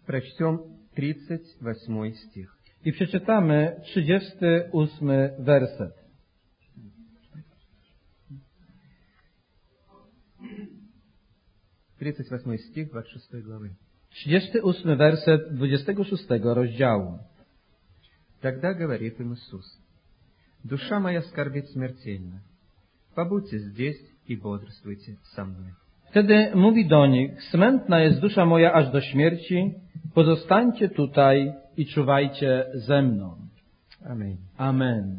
Прочтем 38 стих. I przeczytamy 38 werset. Стих 26 главы. 38 werset 26 rozdziału. Тогда говорит им Иисус: «Душа моя скорбит смертельно. Побудьте здесь и бодрствуйте со мной». Wtedy mówi do nich: smętna jest dusza moja aż do śmierci, pozostańcie tutaj i czuwajcie ze mną. Аминь. Amen.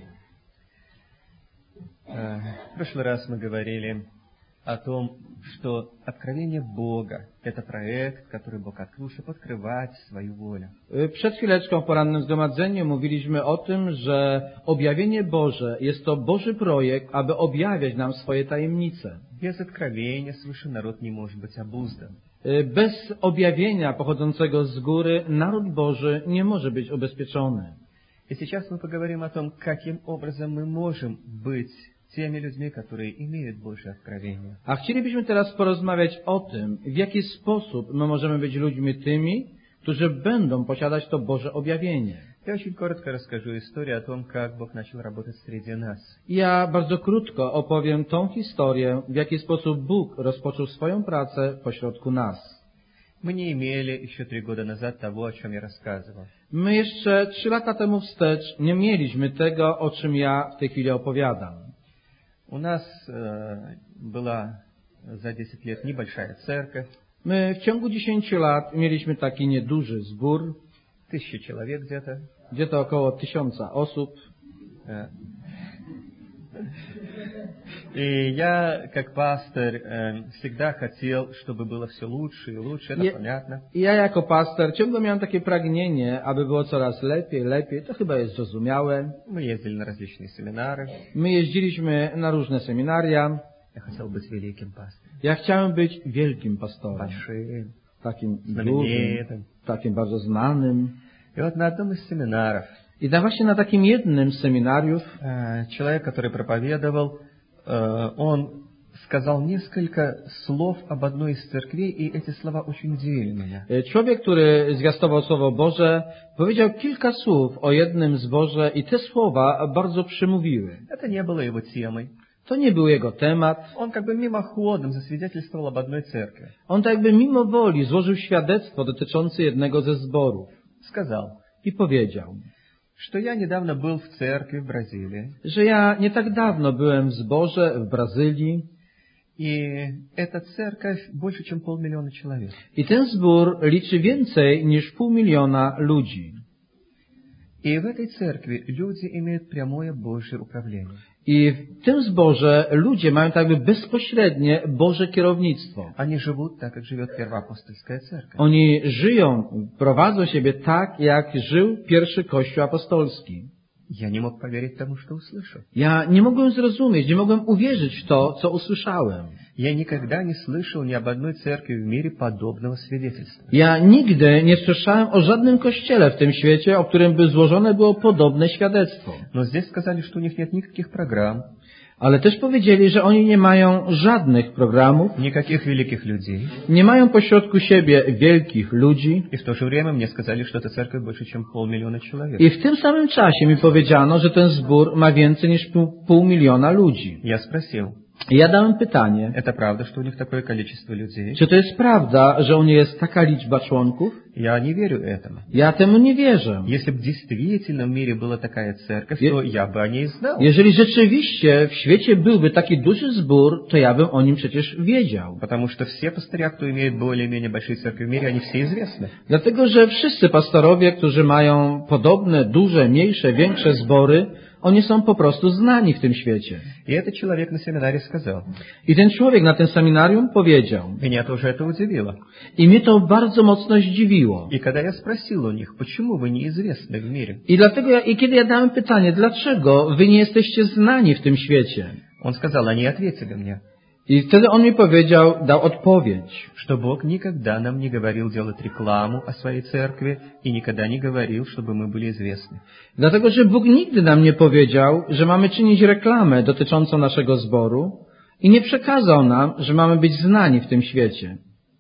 В прошлый раз мы говорили о том, что откровение Бога – это проект, который Бог открыл, чтобы открывать свою волю. Przed chwileczką w porannym zgromadzeniu mówiliśmy o tym, że objawienie Boże jest to Boży projekt, aby objawiać nam swoje tajemnice. Без откровения свыше народ не может быть обуздан. Bez objawienia pochodzącego z góry naród Boży nie może być ubezpieczony. И сейчас мы поговорим о том, каким образом мы можем быть теми людьми, которые имеют Божье откровение. A chcielibyśmy teraz porozmawiać o tym, w jaki sposób my możemy być ludźmi tymi, którzy będą posiadać to Boże objawienie. Я очень коротко расскажу историю о том, как Бог начал работать среди нас. Ja bardzo krótko opowiem tą historię, w jaki sposób Bóg rozpoczął swoją pracę pośrodku nas. Мы не имели еще 3 года назад того, о чем я рассказывал. My jeszcze 3 lata temu wstecz nie mieliśmy tego, o czym ja w tej chwili opowiadam. У нас была за 10 лет небольшая церковь. My w ciągu 10 lat mieliśmy taki nieduży zbór, 1000 человек где-то. gdzie to około 1000 osób. И я, как пастор, всегда хотел, чтобы было все лучше и лучше, это понятно. I ja jako pastor ciągle miałem takie pragnienie, aby było coraz lepiej, lepiej. To chyba jest zrozumiałe. Мы ездили на различные семинары. My jeździliśmy na różne seminaria. Я хотел быть великим пастором. Ja chciałem być wielkim pastorem. Большим, Takim dużym, знаменитым. takim bardzo znanym. И вот на одном из семинаров I właśnie na takim jednym z seminariów человек, который проповедовал, он сказал несколько слов об одной из церквей, и эти слова очень удивили меня. człowiek, który zwiastował Słowo Boże, powiedział kilka słów o jednym zborze i te słowa bardzo przemówiły. Это не было его темой. To nie był jego temat. Он как бы мимоходом засвидетельствовал об одной церкви. On tak jakby mimo woli złożył świadectwo dotyczące jednego ze zborów. Сказал, I powiedział, что я недавно был в церкви в Бразилии, że ja nie tak dawno byłem w zborze w Brazylii и эта церковь больше, чем 500 000 человек. i ten zbór liczy więcej niż 500 000 ludzi. И в этой церкви люди имеют прямое Божье управление. I w tym zborze ludzie mają tak jakby bezpośrednie Boże kierownictwo. Они живут так, как живет первоапостольская церковь. Oni żyją, prowadzą siebie tak, jak żył pierwszy Kościół apostolski. Я не мог поверить тому, что услышал. Ja nie mogłem zrozumieć, nie mogłem uwierzyć w to, co usłyszałem. Я никогда не слышал ни об одной церкви в мире подобного свидетельства. Ja nigdy nie słyszałem o żadnym kościele w tym świecie, o którym by złożone było podobne świadectwo. Но здесь сказали, что у них нет никаких программ, Ale też powiedzieli, że oni nie mają żadnych programów, никаких великих людей. nie mają pośrodku siebie wielkich ludzi. И в то же время мне сказали, что эта церковь больше, чем 500 000 человек. I w tym samym czasie mi powiedziano, że ten zbór ma więcej niż 500 000 ludzi. Я спросил, I ja dałem pytanie, это правда, что у них такое количество людей? czy to jest prawda, że u niej jest taka liczba członków? Я не верю этому. Ja temu nie wierzę. Если бы действительно в мире была такая церковь, то я бы о ней знал. Jeżeli rzeczywiście w świecie byłby taki duży zbór, to ja bym o nim przecież wiedział. Потому что все пастыря, кто имеет более-менее большие церкви в мире, они все известны. Dlatego, że wszyscy pastorowie, którzy mają podobne, duże, mniejsze, większe zbory, oni są po prostu znani w tym świecie. И этот человек на семинаре сказал, I ten człowiek na tym seminarium powiedział, меня тоже это удивило. i mnie to bardzo mocno zdziwiło. И когда я спросил у них, почему вы неизвестны в мире, I dlatego, kiedy ja dałem pytanie, dlaczego wy nie jesteście znani w tym świecie? он сказал, они ответили мне, I wtedy on mi powiedział, dał odpowiedź, что Бог никогда нам не говорил делать рекламу о своей церкви и никогда не говорил, чтобы мы были известны. dlatego, że Bóg nigdy nam nie powiedział, że mamy czynić reklamę dotyczącą naszego zboru i nie przekazał nam, że mamy być znani w tym świecie.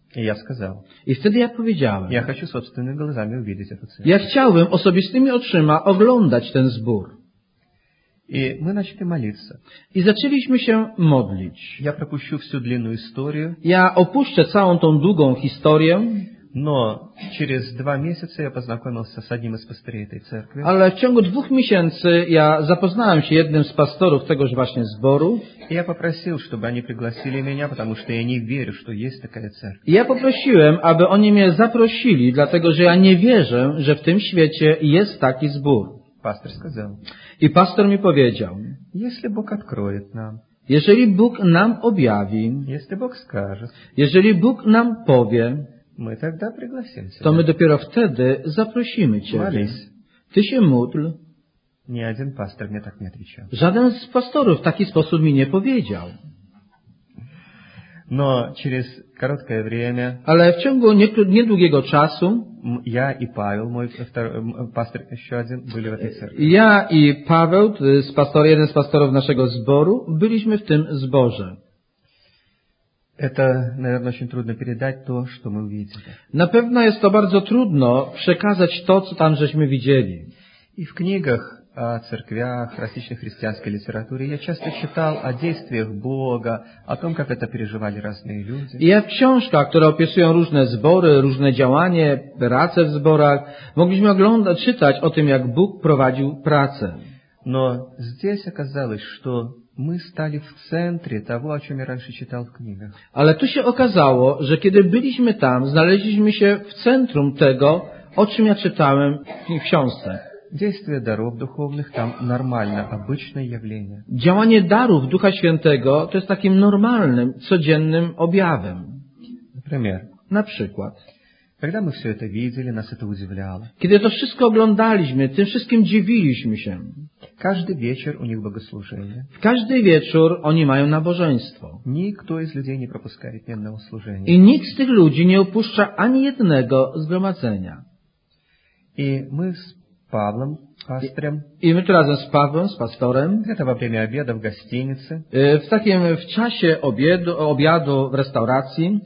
И я сказал, I wtedy ja powiedziałem, я хочу собственными глазами увидеть эту церковь. ja chciałbym osobistymi oczyma oglądać ten zbór. И мы начали молиться. I zaczęliśmy się modlić. Я пропущу всю длинную историю, Ja opuszczę całą tą długą historię, но через 2 месяца я познакомился с одним из пастырей этой церкви. ale w ciągu 2 miesięcy ja zapoznałem się jednym z pastorów tegoż właśnie zboru. И я попросил, чтобы они пригласили меня, потому что я не верю, что есть такая церковь. I ja poprosiłem, aby oni mnie zaprosili, dlatego że ja nie wierzę, że w tym świecie jest taki zbór. Пастор сказал, I pastor mi powiedział, если Бог откроет нам, jeżeli Bóg nam objawi, если Бог скажет, jeżeli Bóg nam powie, мы тогда пригласим to my тебя. dopiero wtedy zaprosimy Ciebie. Молись. Ty się módl. Ни один пастор мне так не отвечал. Żaden z pastorów w taki sposób mi nie powiedział. Но через короткое время Ale w ciągu niedługiego czasu я и Павел, мой пастор еще один, были в этой церкви. ja i Paweł, jeden z pastorów naszego zboru, byliśmy w tym zborze. Это, наверное, очень трудно передать то, что мы увидели. Na pewno jest to bardzo trudno przekazać to, co tam żeśmy widzieli. И в книгах о церквях, различной христианской литературе я часто читал о действиях Бога, о том, как это переживали разные люди. I ja w książkach, które opisują różne zbory, różne działanie, pracę w zborach, mogliśmy czytać o tym, jak Bóg prowadził pracę. Но здесь оказалось, что мы стали в центре того, о чем я раньше читал в книгах. Ale tu się okazało, że kiedy byliśmy tam, znaleźliśmy się w centrum tego, o czym ja czytałem w książce. Действие даров духовных там нормально, обычное явление. Działanie darów Ducha Świętego to jest takim normalnym, codziennym objawem. Например, Na przykład, когда мы все это видели, нас это удивляло. kiedy to wszystko oglądaliśmy, tym wszystkim dziwiliśmy się. Каждый вечер у них богослужение. W każdy wieczór oni mają nabożeństwo. Никто из людей не пропускает ни одного служения. I nikt z tych ludzi nie opuszcza ani jednego zgromadzenia. И мы с Павлом, пастором, I my tu razem z Pawłem, z pastorem, где-то во время обеда в гостинице, w czasie obiadu w restauracji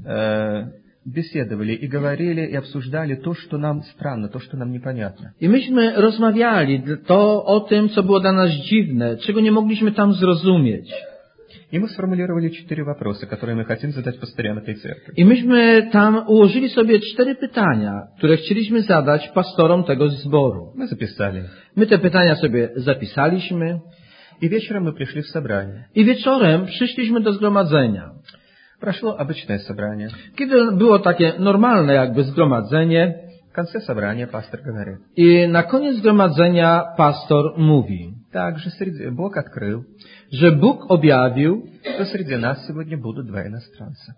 беседовали и говорили, и обсуждали то, что нам странно, то, что нам непонятно. i myśmy rozmawiali o tym, co było dla nas dziwne, czego nie mogliśmy tam zrozumieć. И мы сформулировали 4 вопроса, которые мы хотим задать пастырям этой церкви. I myśmy tam ułożyli sobie 4 pytania, które chcieliśmy zadać pastorom tego zboru. Мы записали. My te pytania sobie zapisaliśmy И вечером мы пришли в собрание. i wieczorem przyszliśmy do zgromadzenia. Прошло обычное собрание. Kiedy było takie normalne jakby zgromadzenie В конце собрания пастор говорит. i na koniec zgromadzenia pastor mówi, Также Бог открыл, że Bóg objawił, что среди нас сегодня будут 2 иностранца.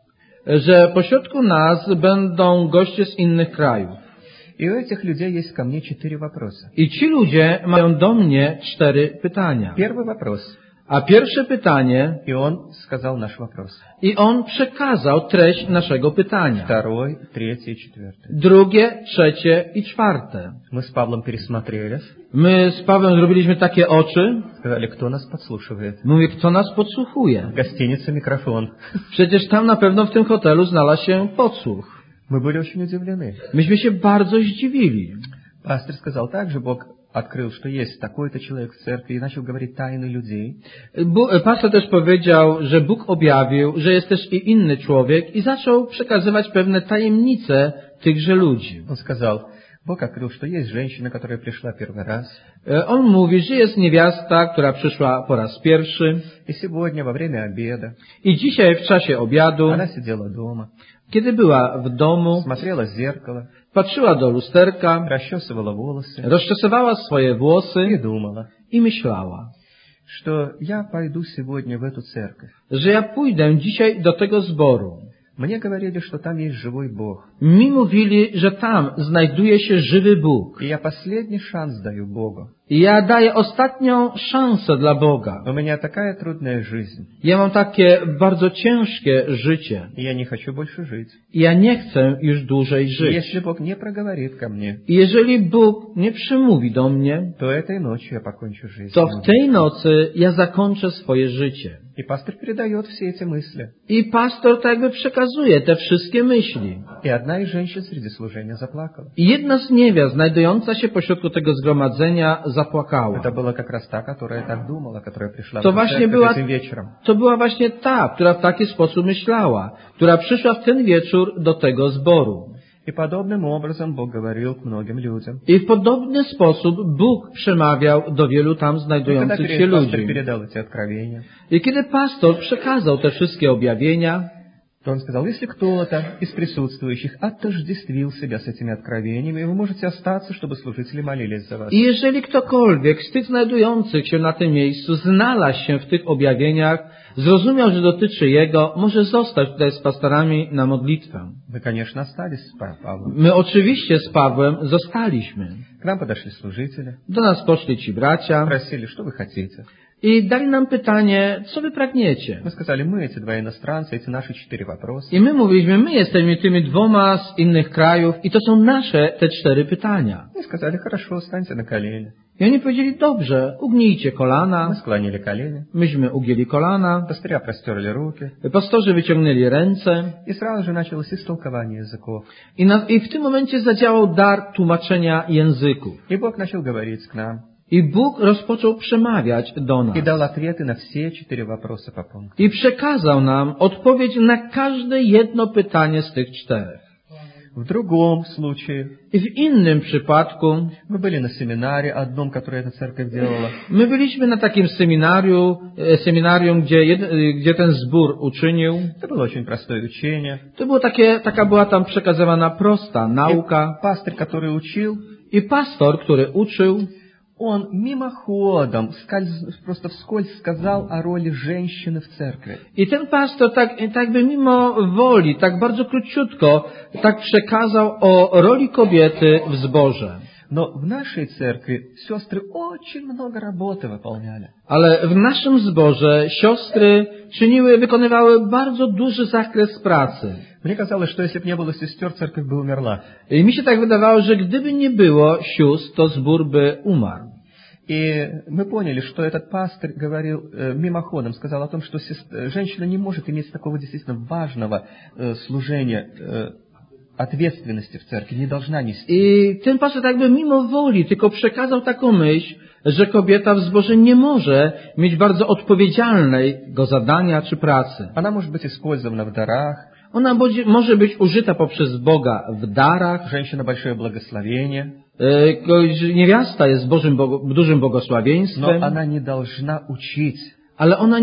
że pośrodku nas będą goście z innych krajów. И у этих людей есть ко мне 4 вопроса. I ci ludzie mają do mnie 4 pytania. Первый вопрос. A pierwsze pytanie, И он сказал наш вопрос. i on przekazał treść naszego pytania. Второй, третий и четвертый. Drugie, trzecie i czwarte. Мы с Павлом пересмотрели, My z Pawłem zrobiliśmy takie oczy. сказали, кто нас подслушивает. Mówię, kto nas podsłuchuje? В гостинице микрофон. Przecież tam na pewno w tym hotelu znalazł się podsłuch. Мы были очень удивлены. Myśmy się bardzo zdziwili. Пастор сказал также, Бог открыл, что есть такой-то человек в церкви, и начал говорить тайны людей. Pastor też powiedział, że Bóg objawił, że jest też i inny człowiek i zaczął przekazywać pewne tajemnice tychże ludzi. Он сказал, Бог открыл, что есть женщина, которая пришла первый раз. On mówi, że jest niewiasta, która przyszła po raz pierwszy И сегодня, во время обеда, i dzisiaj w czasie obiadu, она сидела дома, kiedy była w domu, смотрела в зеркало, patrzyła do lusterka, расчесывала волосы rozczesywała swoje и włosy думала, i myślała, что я пойду сегодня в эту церковь. że ja pójdę dzisiaj do tego zboru. Мне говорили, что там есть живой Бог. Mi mówili, że tam znajduje się żywy Bóg. И я последний шанс даю Богу. I ja daję ostatnią szansę dla Boga. У меня такая трудная жизнь. Ja mam takie bardzo ciężkie życie. И я не хочу больше жить. I ja nie chcę już dłużej И żyć. если Бог не проговорит ко мне, I jeżeli Bóg nie przemówi do mnie, то этой ночью я покончу жизнь. to w tej nocy ja zakończę swoje życie. И пастор передает все эти мысли. I pastor tak jakby przekazuje te wszystkie myśli. И одна из женщин среди служения заплакала. I jedna z niewiast, znajdująca się pośrodku tego zgromadzenia, zapłakała. Это была как раз та, которая так думала, которая пришла To в właśnie церковь była, этим вечером. to była właśnie ta, która w taki sposób myślała, która przyszła w ten wieczór do tego zboru. И подобным образом Бог говорил к многим людям. I w podobny sposób Bóg przemawiał do wielu tam И когда znajdujących się пастор ludzi. передал эти откровения, I kiedy pastor przekazał te wszystkie objawienia, то он сказал, если кто-то из присутствующих отождествил себя с этими откровениями, вы можете остаться, чтобы служители молились за вас. i jeżeli ktokolwiek z tych znajdujących się na tym miejscu znalazł się w tych objawieniach, zrozumiał, że dotyczy jego, może zostać tutaj z pastorami na modlitwę. Вы, конечно, остались с Павлом. My oczywiście z Pawłem zostaliśmy. К нам подошли служители, Do nas poszli ci bracia спросили, что вы хотите. i dali nam pytanie, co wy pragniecie? Мы сказали, мы эти два иностранца, эти наши 4 вопроса. I my mówiliśmy, my jesteśmy tymi dwoma z innych krajów i to są nasze te 4 pytania. И сказали, хорошо, встаньте на колени. I oni powiedzieli, dobrze, ugnijcie Мы kolana. склонили колени. Myśmy ugięli kolana. Пастыря простерли руки. Pastorzy wyciągnęli ręce И сразу же началось истолкование языков. i w tym momencie zadziałał dar tłumaczenia języków. И Бог начал говорить к нам. I Bóg rozpoczął przemawiać do nas. И дал ответы на все 4 вопроса по пункту. I przekazał nam odpowiedź na każde jedno pytanie z tych 4. В другом случае I w innym przypadku мы были на семинаре одном, которое эта церковь делала. my byliśmy na takim seminarium, gdzie ten zbór uczynił. Это было очень простое учение. To było taka była tam przekazywana prosta nauka. И пастырь, который учил, I pastor, który uczył, он мимоходом, просто вскользь сказал о роли женщины в церкви. i ten pastor tak by mimo woli, tak bardzo króciutko, tak przekazał o roli kobiety w zborze. Но в нашей церкви сестры очень много работы выполняли. Ale w naszym zborze siostry wykonywały bardzo duży zakres pracy. Мне казалось, что если бы не было сестер, церковь бы умерла. I mi się tak wydawało, że gdyby nie było sióstr, to zbór by umarł. И мы поняли, что этот пастырь говорил мимоходом, сказал о том, что женщина не может иметь такого действительно важного служения, ответственности в церкви, не должна нести. I ten pastor tak by mimo woli tylko przekazał taką myśl, że kobieta w zborze nie może mieć bardzo odpowiedzialnego zadania czy pracy. Она может быть использована в дарах. Ona może być użyta poprzez Boga w darach. Женщина большое благословение. Niewiasta jest dużym Но błogosławieństwem, она не должна учить. ale ona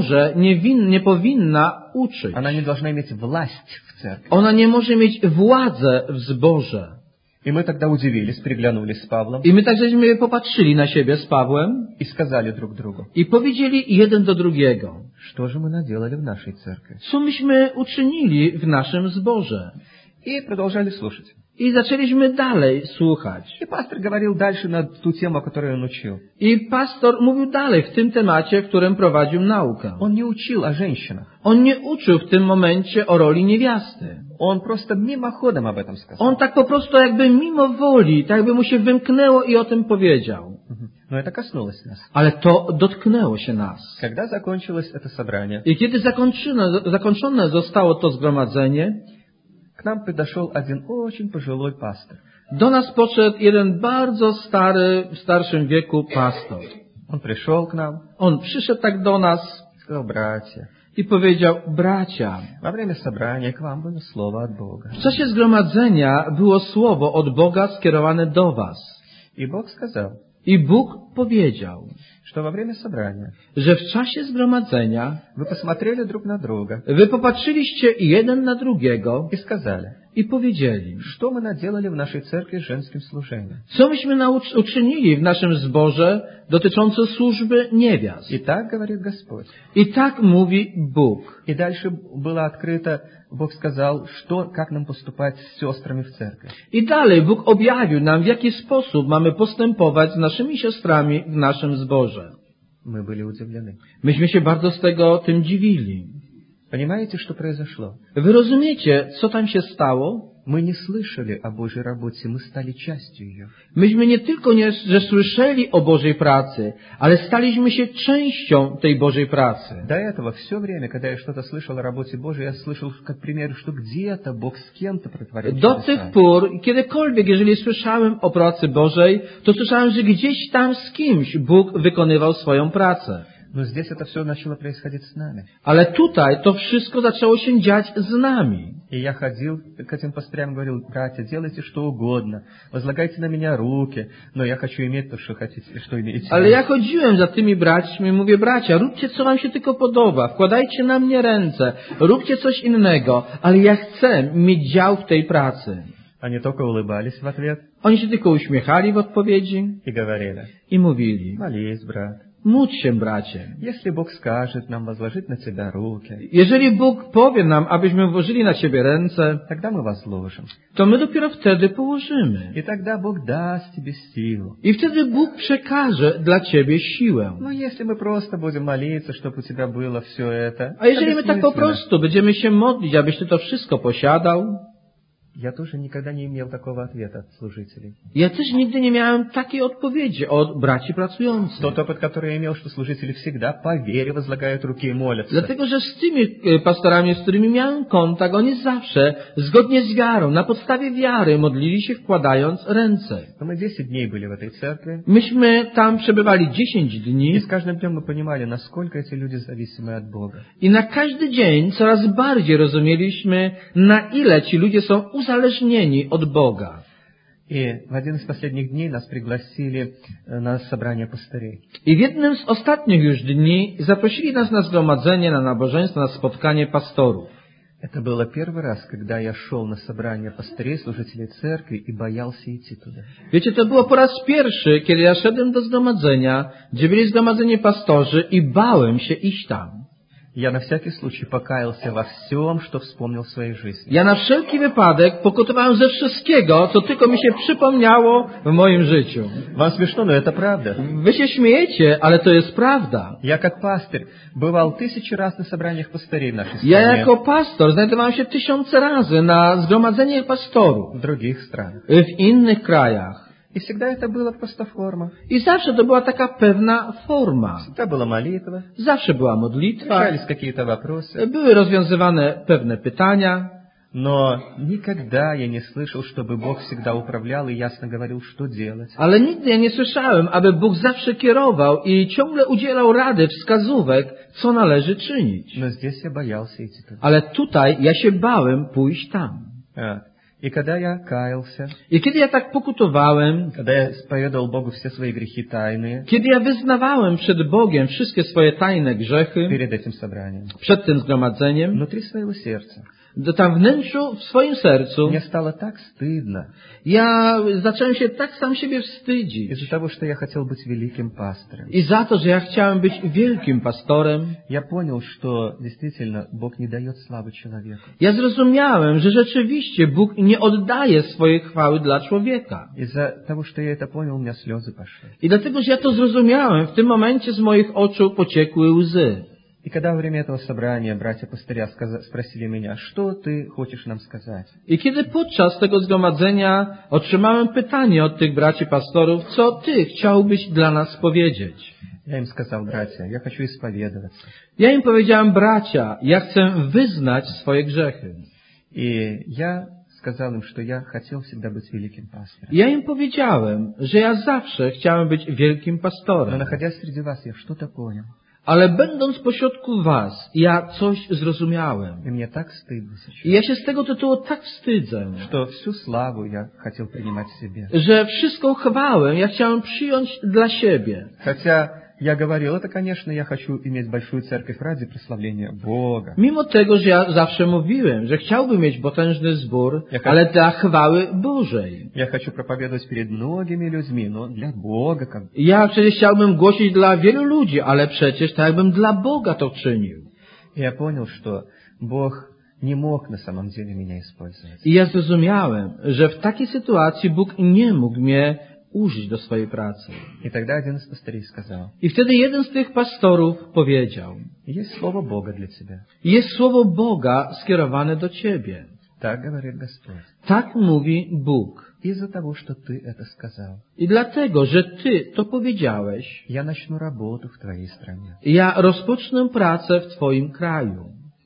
nie powinna uczyć. Она не должна иметь власть в церкви. Ona nie może mieć władzę w zborze. И мы тогда удивились, приглянулись с Павлом I my tak żeśmy popatrzyli na siebie z Pawłem и сказали друг другу, i powiedzieli jeden do drugiego, что же мы наделали в нашей церкви. co myśmy uczynili w naszym zborze. И продолжали слушать. I zaczęliśmy dalej słuchać. И пастор говорил дальше на ту тему, о которой он учил. I pastor mówił dalej w tym temacie, w którym prowadził naukę. Он nie учил о женщинах. On nie uczył w tym momencie o roli niewiasty. Он просто мимоходом об этом сказал. On tak po prostu jakby mimo woli, tak jakby mu się wymknęło i o tym powiedział. Но это коснулось нас. Ale to dotknęło się nas. Когда закончилось это собрание, I kiedy zakończone zostało to zgromadzenie, к нам подошел один очень пожилой пастор. do nas podszedł jeden bardzo stary, w starszym wieku pastor. Он пришел к нам, On przyszedł tak do nas сказал, братья, i powiedział, bracia, во время собрания к вам было слово от Бога. w czasie zgromadzenia było słowo od Boga skierowane do was. И Бог сказал, I Bóg powiedział, что во время собрания że w czasie zgromadzenia вы посмотрели друг на друга wy popatrzyliście jeden na drugiego и сказали, i powiedzieli, что мы наделали в нашей церкви с женским служением. co myśmy uczynili w naszym zborze dotyczące służby niewiast. И так говорит Господь. I tak mówi Bóg. И дальше было открыто, Бог сказал, как нам поступать с сестрами в церкви. I dalej Bóg objawił nam, w jaki sposób mamy postępować z naszymi siostrami w naszym zborze. Мы были удивлены. Myśmy się bardzo z tego tym dziwili. Понимаете, что произошло? Wy rozumiecie, co tam się stało? Мы не слышали о Божьей работе, мы стали частью ее. Myśmy nie tylko że słyszeli o Bożej pracy, ale staliśmy się częścią tej Bożej pracy. До этого все время, когда я что-то слышал о работе Божьей, я слышал, как пример, что где-то Бог с кем-то протворил Do tych чудеса. pór, kiedykolwiek, jeżeli słyszałem o pracy Bożej, to słyszałem, że gdzieś tam z kimś Bóg wykonywał swoją pracę. Но здесь это все начало происходить с нами. Ale tutaj to wszystko zaczęło się dziać z nami. И я ходил к этим пастырям, говорил: братья, делайте что угодно, возлагайте на меня руки, но я хочу иметь то, что хотите, что имеете. Ale ja chodziłem za tymi braćmi i mówię: bracia, róbcie co wam się tylko podoba, wkładajcie na mnie ręce, róbcie coś innego, ale ja chcę mieć dział w tej pracy. Они только улыбались в ответ Oni się tylko uśmiechali w odpowiedzi и говорили: i mówili: молись, брат. módl się, bracie. Если Бог скажет нам возложить на тебя руки, Jeżeli Bóg powie nam, abyśmy włożyli na Ciebie ręce, тогда мы возложим. to my dopiero wtedy położymy. И тогда Бог даст тебе силу. I wtedy Bóg przekaże dla Ciebie siłę. Но если мы просто будем молиться, чтобы у тебя было все это, A jeżeli это my tak po бессмысленно. prostu będziemy się modlić, abyś Ty to wszystko posiadał, Я тоже никогда не имел такого ответа от служителей. ja też nigdy nie miałem takiej odpowiedzi od braci pracujących. Тот опыт, который я имел, что служители всегда по вере возлагают руки и молятся. Dlatego, że z tymi pastorami, z którymi miałem kontakt, oni zawsze, zgodnie z wiarą, na podstawie wiary, modlili się wkładając ręce. Но мы 10 дней были в этой церкви, Myśmy tam przebywali 10 и dni с каждым днем мы понимали, насколько эти люди зависимы от Бога. i na każdy dzień coraz bardziej rozumieliśmy, na ile ci ludzie są uzależnieni od Boga. И в один из последних дней нас пригласили на собрание пастырей. I w jednym z ostatnich już dni zaprosili nas na zgromadzenie, na nabożeństwo, na spotkanie pastorów. Это было первый раз, когда я шел на собрание пастырей, служителей церкви, и боялся идти туда. Wiecie, to było po raz pierwszy, kiedy ja szedłem do zgromadzenia, gdzie byli zgromadzeni pastorzy i bałem się iść tam. Я на всякий случай покаялся во всем, что вспомнил в своей жизни. Ja na wszelki wypadek pokutowałem ze wszystkiego, co tylko mi się przypomniało w moim życiu. Вам смешно, но это правда. Wy się śmiejecie, ale to jest prawda. Я как пастырь бывал 1000 раз на собраниях пастырей в нашей Ja стране, jako pastor znajdowałem się 1000 razy na zgromadzeniach pastorów в других странах. w innych krajach. И всегда это была просто форма. I zawsze to była taka pewna forma. Всегда была молитва, Zawsze była modlitwa, решались какие-то вопросы. były rozwiązywane pewne pytania, Но никогда я не слышал, чтобы Бог всегда управлял и ясно говорил, что делать. ale nigdy ja nie słyszałem, aby Bóg zawsze kierował i ciągle udzielał rady, wskazówek, co należy czynić. Но здесь я боялся идти туда. Ale tutaj ja się bałem pójść tam. И когда я каялся, I kiedy ja tak pokutowałem, когда я исповедовал Богу все свои грехи тайные kiedy ja wyznawałem przed Bogiem wszystkie swoje tajne grzechy, перед этим собранием, przed tym zgromadzeniem, внутри своего сердца, tam wnętrzu, w swoim sercu, мне стало так стыдно ja zacząłem się tak sam siebie wstydzić. из-за того, что я хотел быть великим пастором. I za to, że ja chciałem być wielkim pastorem, Я понял, что действительно Бог не дает славы человеку. ja zrozumiałem, że rzeczywiście Bóg nie oddaje swojej chwały dla człowieka. Из-за того, что я это понял, у меня слезы пошли. I dlatego, że ja to zrozumiałem, w tym momencie z moich oczu pociekły łzy. И когда во время этого собрания братья-пастыря спросили меня, что ты хочешь нам сказать? I kiedy podczas tego zgromadzenia otrzymałem pytanie od tych braci pastorów, co ty chciałbyś dla nas powiedzieć? Я им сказал: братья, я хочу исповедоваться. Ja im powiedziałem: bracia, ja chcę wyznać swoje grzechy. И я сказал им, что я хотел всегда быть великим пастором. Ja im powiedziałem, że ja zawsze chciałem być wielkim Но pastorem. находясь среди вас, я что-то понял. Ale będąc pośrodku was, ja coś zrozumiałem. И мне так стыдно I сейчас, ja się z tego tytułu tak wstydzę, что всю славу я хотел принимать себе. że wszystką chwałę ja chciałem przyjąć dla siebie. Хотя я говорил, это, конечно, я хочу иметь большую церковь ради прославления Бога. Mimo tego, że ja zawsze mówiłem, że chciałbym mieć potężny zbór, Jak- ale dla chwały Bożej. Я хочу проповедовать перед многими людьми, но для Бога как бы. Ja przecież chciałbym głosić dla wielu ludzi, ale przecież tak jakbym dla Boga to czynił. И я понял, что Бог не мог на самом деле меня использовать. I ja zrozumiałem, że w takiej sytuacji Bóg nie mógł mnie użyć do swojej pracy. И тогда один из пастырей сказал: I wtedy jeden z tych pastorów powiedział: есть слово Бога для тебя. jest słowo Boga skierowane do ciebie. Так говорит Господь. Tak mówi Bóg. Из-за того, что ты это сказал, I dlatego, że Ty to powiedziałeś, я начну работу в твоей стране. ja rozpocznę pracę w Twoim kraju.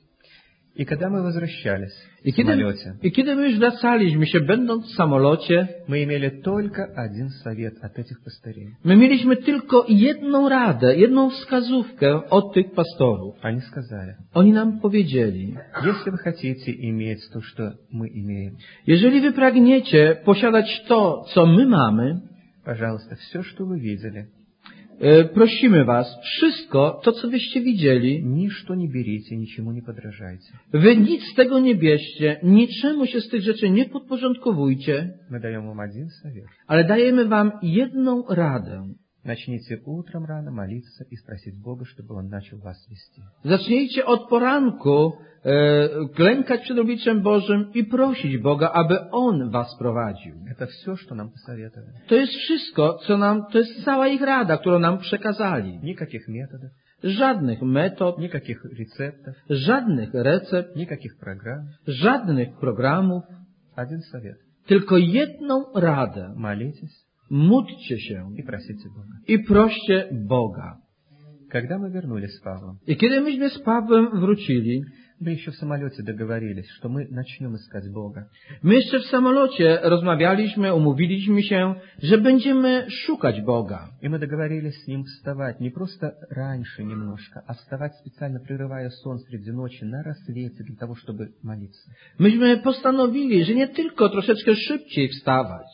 И когда мы возвращались в самолете, I kiedy my już wracaliśmy się, będąc w samolocie, мы имели только один совет от этих пастырей. my mieliśmy tylko jedną radę, jedną wskazówkę od tych pastorów. Они сказали: Oni nam powiedzieli, если вы хотите иметь то, что мы имеем, jeżeli wy pragniecie posiadać to, co my mamy, пожалуйста, все, что вы видели, prosimy was, wszystko to, co wyście widzieli, ничто не берите, ничему не подражайте. wy nic z tego nie bierzcie, niczemu się z tych rzeczy nie podporządkowujcie, Мы даем вам один совет. ale dajemy wam jedną radę. Начните утром рано молиться и спросить Бога, чтобы Он начал вас вести. Zacznijcie od poranku klękać przed obliczem Bożym i prosić Boga, aby On was prowadził. Это все, что нам посоветовали. To jest wszystko, to jest cała ich rada, którą nam przekazali. Никаких методов, Żadnych metod, никаких рецептов, żadnych recept, никаких программ. żadnych programów, Один совет. tylko jedną radę. Молитесь Módlcie się и просите Бога. i proście Boga. Когда мы вернулись с Павлом, I kiedy myśmy z Pawłem wrócili, мы еще в самолете договорились, что мы начнем искать Бога. my jeszcze w samolocie rozmawialiśmy, umówiliśmy się, że będziemy szukać Boga. И мы договорились с Ним вставать не просто раньше немножко, а вставать специально, прерывая сон среди ночи на рассвете для того, чтобы молиться. Myśmy postanowili, że nie tylko troszeczkę szybciej wstawać,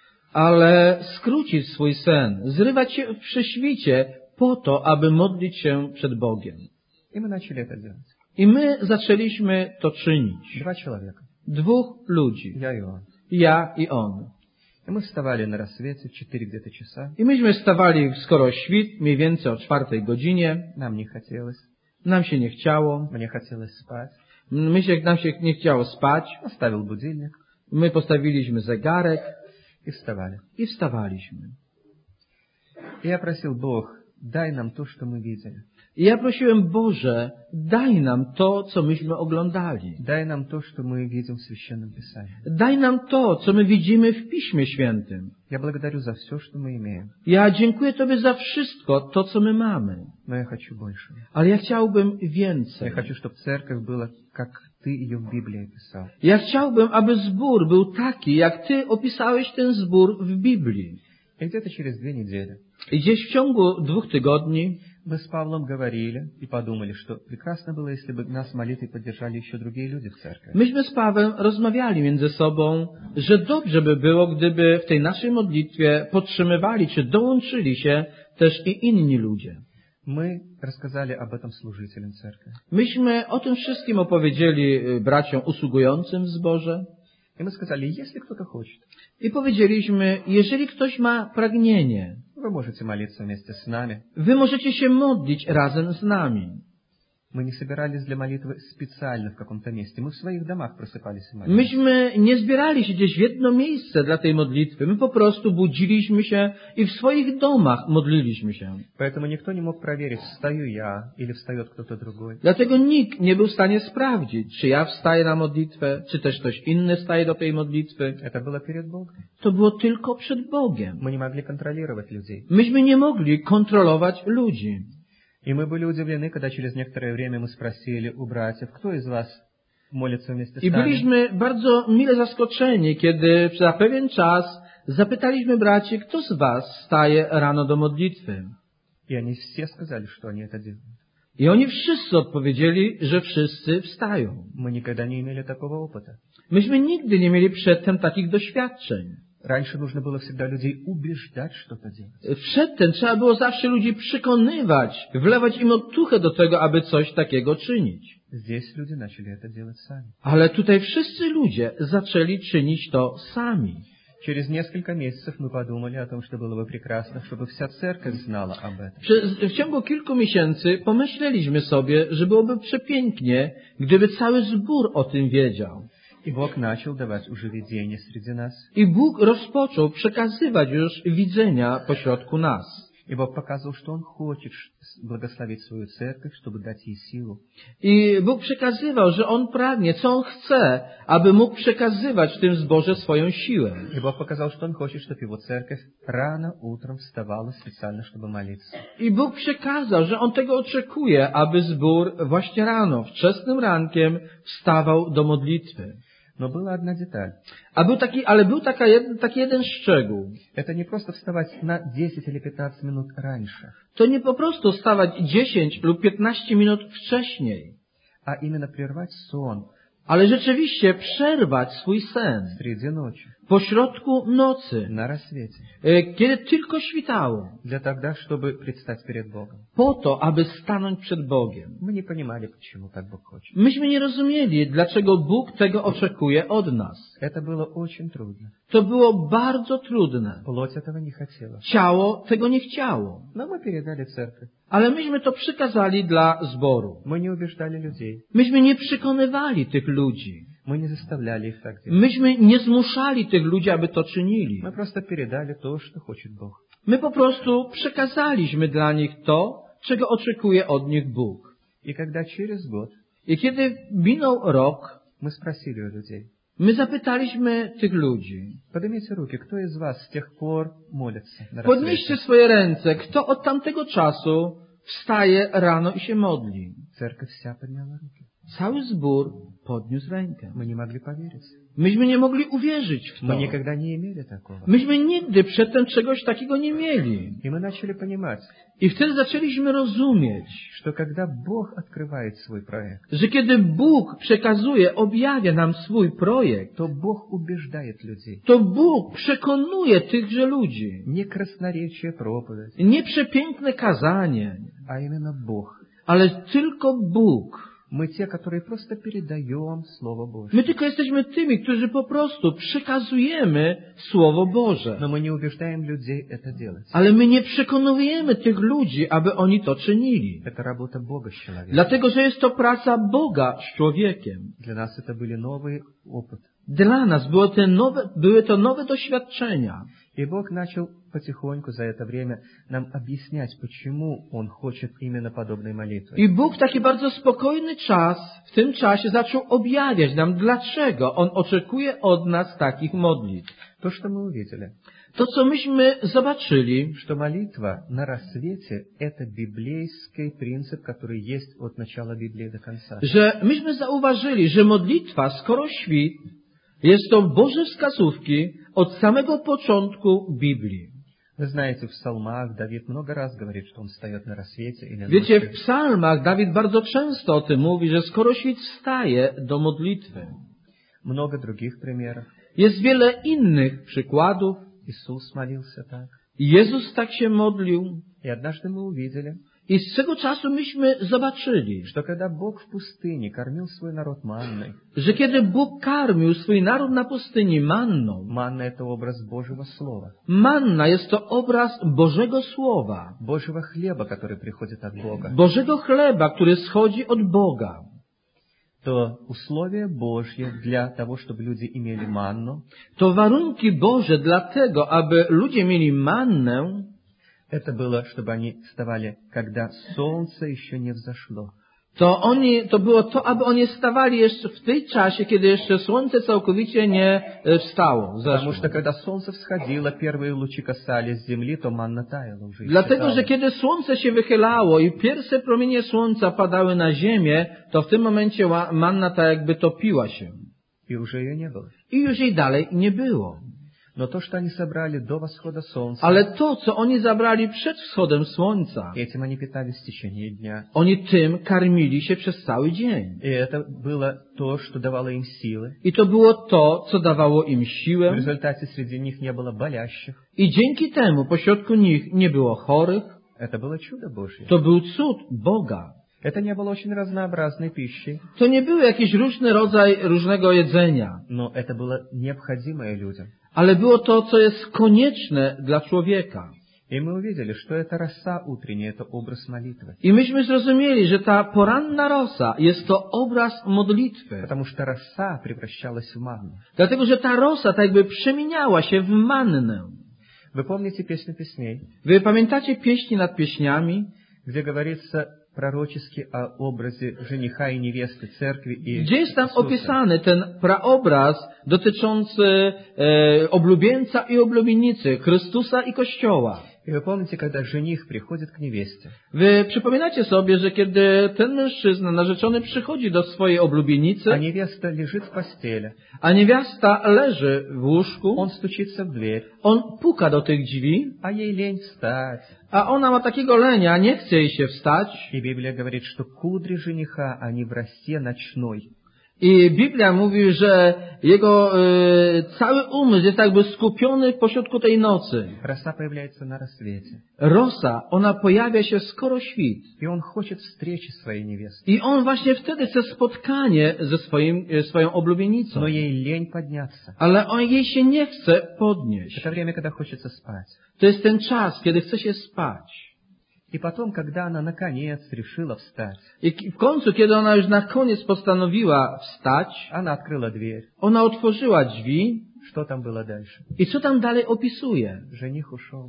ale skrócić swój sen, zrywać się przy świcie po to, aby modlić się przed Bogiem. И мы начали это делать. I my zaczęliśmy to czynić. 2 человека. 2 ludzi. Я и он. Ja i on. И мы вставали на рассвете в 4 где-то часа. I myśmy wstawali skoro świt, mniej więcej o 4 godzinie. Нам не хотелось. Nam się nie chciało. Мне хотелось spać. Nam się nie chciało spać. Оставил будильник My postawiliśmy zegarek и вставали. i wstawaliśmy. И я просил: Бог, дай нам то, что мы видели. I ja prosiłem, Boże, daj nam to, co myśmy oglądali. Дай нам то, что мы видим в Священном Писании. Daj nam to, co my widzimy w Piśmie Świętym. Я благодарю за все, что мы имеем. Ja dziękuję Tobie za wszystko to, co my mamy. Но я хочу больше. Ale ja chciałbym Я więcej. хочу, чтобы церковь была, как Ты ее в Библии описал. Ja chciałbym, aby zbór był taki, jak Ty opisałeś ten zbór w Biblii. И где-то через 2 недели I gdzieś w ciągu 2 tygodni мы с Павлом говорили и подумали, что прекрасно было, если бы нас молитвой поддержали еще другие люди в церкви. myśmy z Pawłem rozmawiali między sobą, że dobrze by było, gdyby w tej naszej modlitwie podtrzymywali czy dołączyli się też i inni ludzie. Мы рассказали об этом служителям церкви. Myśmy o tym wszystkim opowiedzieli braciom usługującym w zborze И мы сказали: если кто-то хочет, i powiedzieliśmy, jeżeli ktoś ma pragnienie, вы можете молиться вместе с нами. wy możecie się modlić razem z nami. Мы не собирались для молитвы специально в каком-то месте. Мы в своих домах просыпались и молились. Myśmy nie zbierali się gdzieś w jedno miejsce dla tej modlitwy. My po prostu budziliśmy się i w swoich domach modliliśmy się. Поэтому никто не мог проверить, встаю я или встает кто-то другой. Dlatego nikt nie był w stanie sprawdzić, czy ja wstaję na modlitwę, czy też ktoś inny wstaje do tej modlitwy. Это было перед Богом. To było tylko przed Bogiem. Мы не могли контролировать людей. Myśmy nie mogli kontrolować ludzi. И мы были удивлены, когда через некоторое время мы спросили у братьев: кто из вас молится вместе с I нами? byliśmy bardzo mile zaskoczeni, kiedy za pewien czas zapytaliśmy braci, kto z was wstaje rano do modlitwy. И они все сказали, что они это делают. I oni wszyscy odpowiedzieli, że wszyscy wstają. Мы никогда не имели такого опыта. Myśmy nigdy nie mieli przedtem takich doświadczeń. Раньше нужно было всегда людей убеждать что-то делать. Przedtem trzeba było zawsze ludzi przekonywać, wlewać im otuchę do tego, aby coś takiego czynić. Здесь люди начали это делать сами. Ale tutaj wszyscy ludzie zaczęli czynić to sami. Через несколько месяцев мы подумали о том, что было бы прекрасно, чтобы вся церковь знала об этом. W ciągu kilku miesięcy pomyśleliśmy sobie, że byłoby przepięknie, gdyby cały zbór o tym wiedział. И Бог начал давать уже видение среди нас. I Bóg rozpoczął przekazywać już widzenia pośrodku nas. И Бог показывал, что Он хочет благословить свою церковь, чтобы дать ей силу. I Bóg przekazywał, że On pragnie, co On chce, aby mógł przekazywać w tym zborze swoją siłę. И Бог показал, что Он хочет, чтобы Его церковь рано утром вставала специально, чтобы молиться. I Bóg przekazał, że On tego oczekuje, aby zbór właśnie rano, wczesnym rankiem wstawał do modlitwy. Но была одна деталь. Ale był taki jeden szczegół. Это не просто вставать на 10 или 15 минут раньше, To nie po prostu wstawać 10 lub 15 minut wcześniej, а именно прервать сон ale rzeczywiście przerwać swój sen среди ночи, pośrodku nocy, на рассвете, kiedy tylko świtało, для тогда, чтобы предстать перед Богом. po to, aby stanąć przed Bogiem. Мы не понимали, почему так Бог хочет. Myśmy nie rozumieli, dlaczego Bóg tego oczekuje od nas. Это было очень трудно. To było bardzo trudne. Плоть этого не хотела. Ciało tego nie chciało. Но мы передали церкви. Ale myśmy to przykazali dla zboru. Мы не убеждали людей. Myśmy nie przekonywali tych ludzi. Мы не заставляли их так делать. Myśmy nie zmuszali tych ludzi, aby to czynili. Мы просто передали то, что хочет Бог. My po prostu przekazaliśmy dla nich to, czego oczekuje od nich Bóg. И когда через год I kiedy minął rok, мы спросили у людей: my zapytaliśmy tych ludzi. поднимите руки, кто из вас с тех пор молится на Podnieście рассвете? swoje ręce, kto od tamtego czasu wstaje rano i się modli. Церковь вся подняла руки. Cały zbór podniósł rękę. Мы не могли поверить. Myśmy nie mogli uwierzyć w to. Мы никогда не имели такого. Myśmy nigdy przedtem czegoś takiego nie mieli. И мы начали понимать, I wtedy zaczęliśmy rozumieć, что когда Бог открывает свой проект, że kiedy Bóg przekazuje, objawia nam swój projekt, то Бог убеждает людей. to Bóg przekonuje tychże ludzi. Не красноречие проповедь, Nie przepiękne kazanie, а именно Бог. ale tylko Bóg. Мы те, которые просто передаем Слово Божье. My tylko jesteśmy tymi, którzy po prostu przekazujemy Słowo Boże. Но мы не убеждаем людей это делать. Ale my nie przekonujemy tych ludzi, aby oni to czynili. Это работа Бога с человеком. Dlatego, że jest to praca Boga z człowiekiem. Для нас это были новые опыты. Dla nas były to nowe doświadczenia. И Бог начал потихоньку за это время нам объяснять, почему Он хочет именно подобной молитвы. I Bóg w taki bardzo spokojny czas, w tym czasie zaczął objawiać nam, dlaczego On oczekuje od nas takich modlitw. То, что мы увидели, To, co myśmy zobaczyli, что молитва на рассвете – это библейский принцип, который есть от начала Библии до конца. że myśmy zauważyli, że modlitwa, skoro świt, jest to Boże wskazówki od samego początku Biblii. Вы знаете, в псалмах Давид много раз говорит, что он встает на рассвете или Wiecie, w ночью. psalmach Dawid bardzo często o tym mówi, że skoro świt wstaje do modlitwy. Много других примеров. Jest wiele innych przykładów. Иисус молился так. Jezus tak się modlił. И однажды мы увидели, I z tego czasu myśmy zobaczyli, что когда Бог в пустыне кормил свой народ манной, że kiedy Bóg karmił swój naród na pustyni manną, манна – это образ Божьего Слова, manna jest to obraz Bożego Słowa, Божьего хлеба, который приходит от Бога, Bożego chleba, który schodzi od Boga. то условия Божьи для того, чтобы люди имели манну, To warunki Boże dlatego, aby ludzie mieli mannę, это было, чтобы они вставали, когда солнце еще не взошло. to było to, aby oni stawali jeszcze w tej czasie, kiedy jeszcze słońce całkowicie nie wstało, Потому zeszło. что когда солнце всходило, первые лучи касались земли, то манна таяла уже. Dlatego, исчезала. że kiedy słońce się wychylało i pierwsze promienie słońca padały na ziemię, to w tym momencie manna tak jakby topiła się. И уже ее не было. I już jej dalej nie było. Но то, что они собрали до восхода солнца, Ale to, co oni zabrali przed wschodem słońca, этим они питались в течение дня. oni tym karmili się przez cały dzień. И это было то, что давало им силы. I to było to, co dawało im В siłę. результате среди них не было болящих. I dzięki temu pośrodku nich nie było chorych. Это было чудо Божье. To był cud Boga. Это не было очень разнообразной пищей, To nie był jakiś różny rodzaj różnego jedzenia, но это было необходимое людям. ale było to, co jest konieczne dla człowieka. И мы увидели, что это роса утренняя, это образ молитвы. I myśmy zrozumieli, że ta poranna rosa jest to obraz modlitwy. Потому что роса превращалась в манну. Dlatego, że ta rosa tak jakby przemieniała się w mannę. Вы помните песню песней, Wy pamiętacie pieśni nad pieśniami, где говорится пророчески о образе жениха и невесты церкви и gdzie jest tam Иисуса? opisany ten praobraz dotyczący oblubieńca i oblubienicy, Chrystusa i Kościoła. И вы помните, когда жених приходит к невесте, Wy przypominacie sobie, że kiedy ten mężczyzna, narzeczony, przychodzi do swojej oblubienicy, а невеста лежит в постели, a niewiasta leży w łóżku, он стучится в дверь, on puka do tych drzwi, а ей lень встать. a ona ma takiego lenia, nie chce jej się wstać. И Библия говорит, что кудри жениха, они в росе ночной. I Biblia mówi, że jego cały umysł jest jakby skupiony pośrodku tej nocy. Роса появляется на рассвете. Rosa, ona pojawia się skoro świt. И он хочет встречи своей невесты. I on właśnie wtedy chce spotkanie ze swoją oblubienicą. Но ей lень подняться. Ale jej się nie chce podnieść. Это время, когда хочется спать. To jest ten czas, kiedy chce się spać. И потом, когда она наконец решила встать, I w końcu, kiedy ona już na koniec postanowiła wstać, она открыла дверь. ona otworzyła drzwi Что там было дальше? i co tam dalej opisuje? Жених ушел.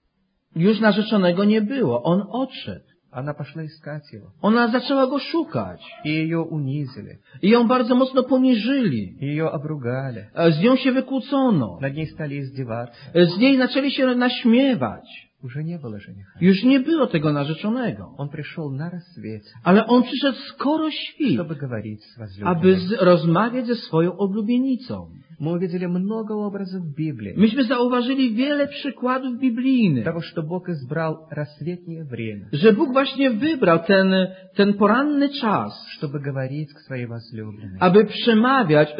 Już narzeczonego nie było, on odszedł. Она пошла искать его. Ona zaczęła go szukać И ее унизили. i ją bardzo mocno poniżyli. И ее обругали. Z nią się wykłócono. Над ней стали издеваться. Z niej zaczęli się naśmiewać. Уже не было жениха. Już nie było tego narzeczonego. Он пришел на рассвете, Ale on przyszedł skoro świt, чтобы говорить с aby возлюбленной. rozmawiać ze swoją oblubienicą. Мы увидели много образов в Библии Myśmy zauważyli wiele przykładów biblijnych, того, что Бог избрал рассветнее время, że Bóg właśnie wybrał ten poranny czas, чтобы говорить к своей возлюбленной. aby przemawiać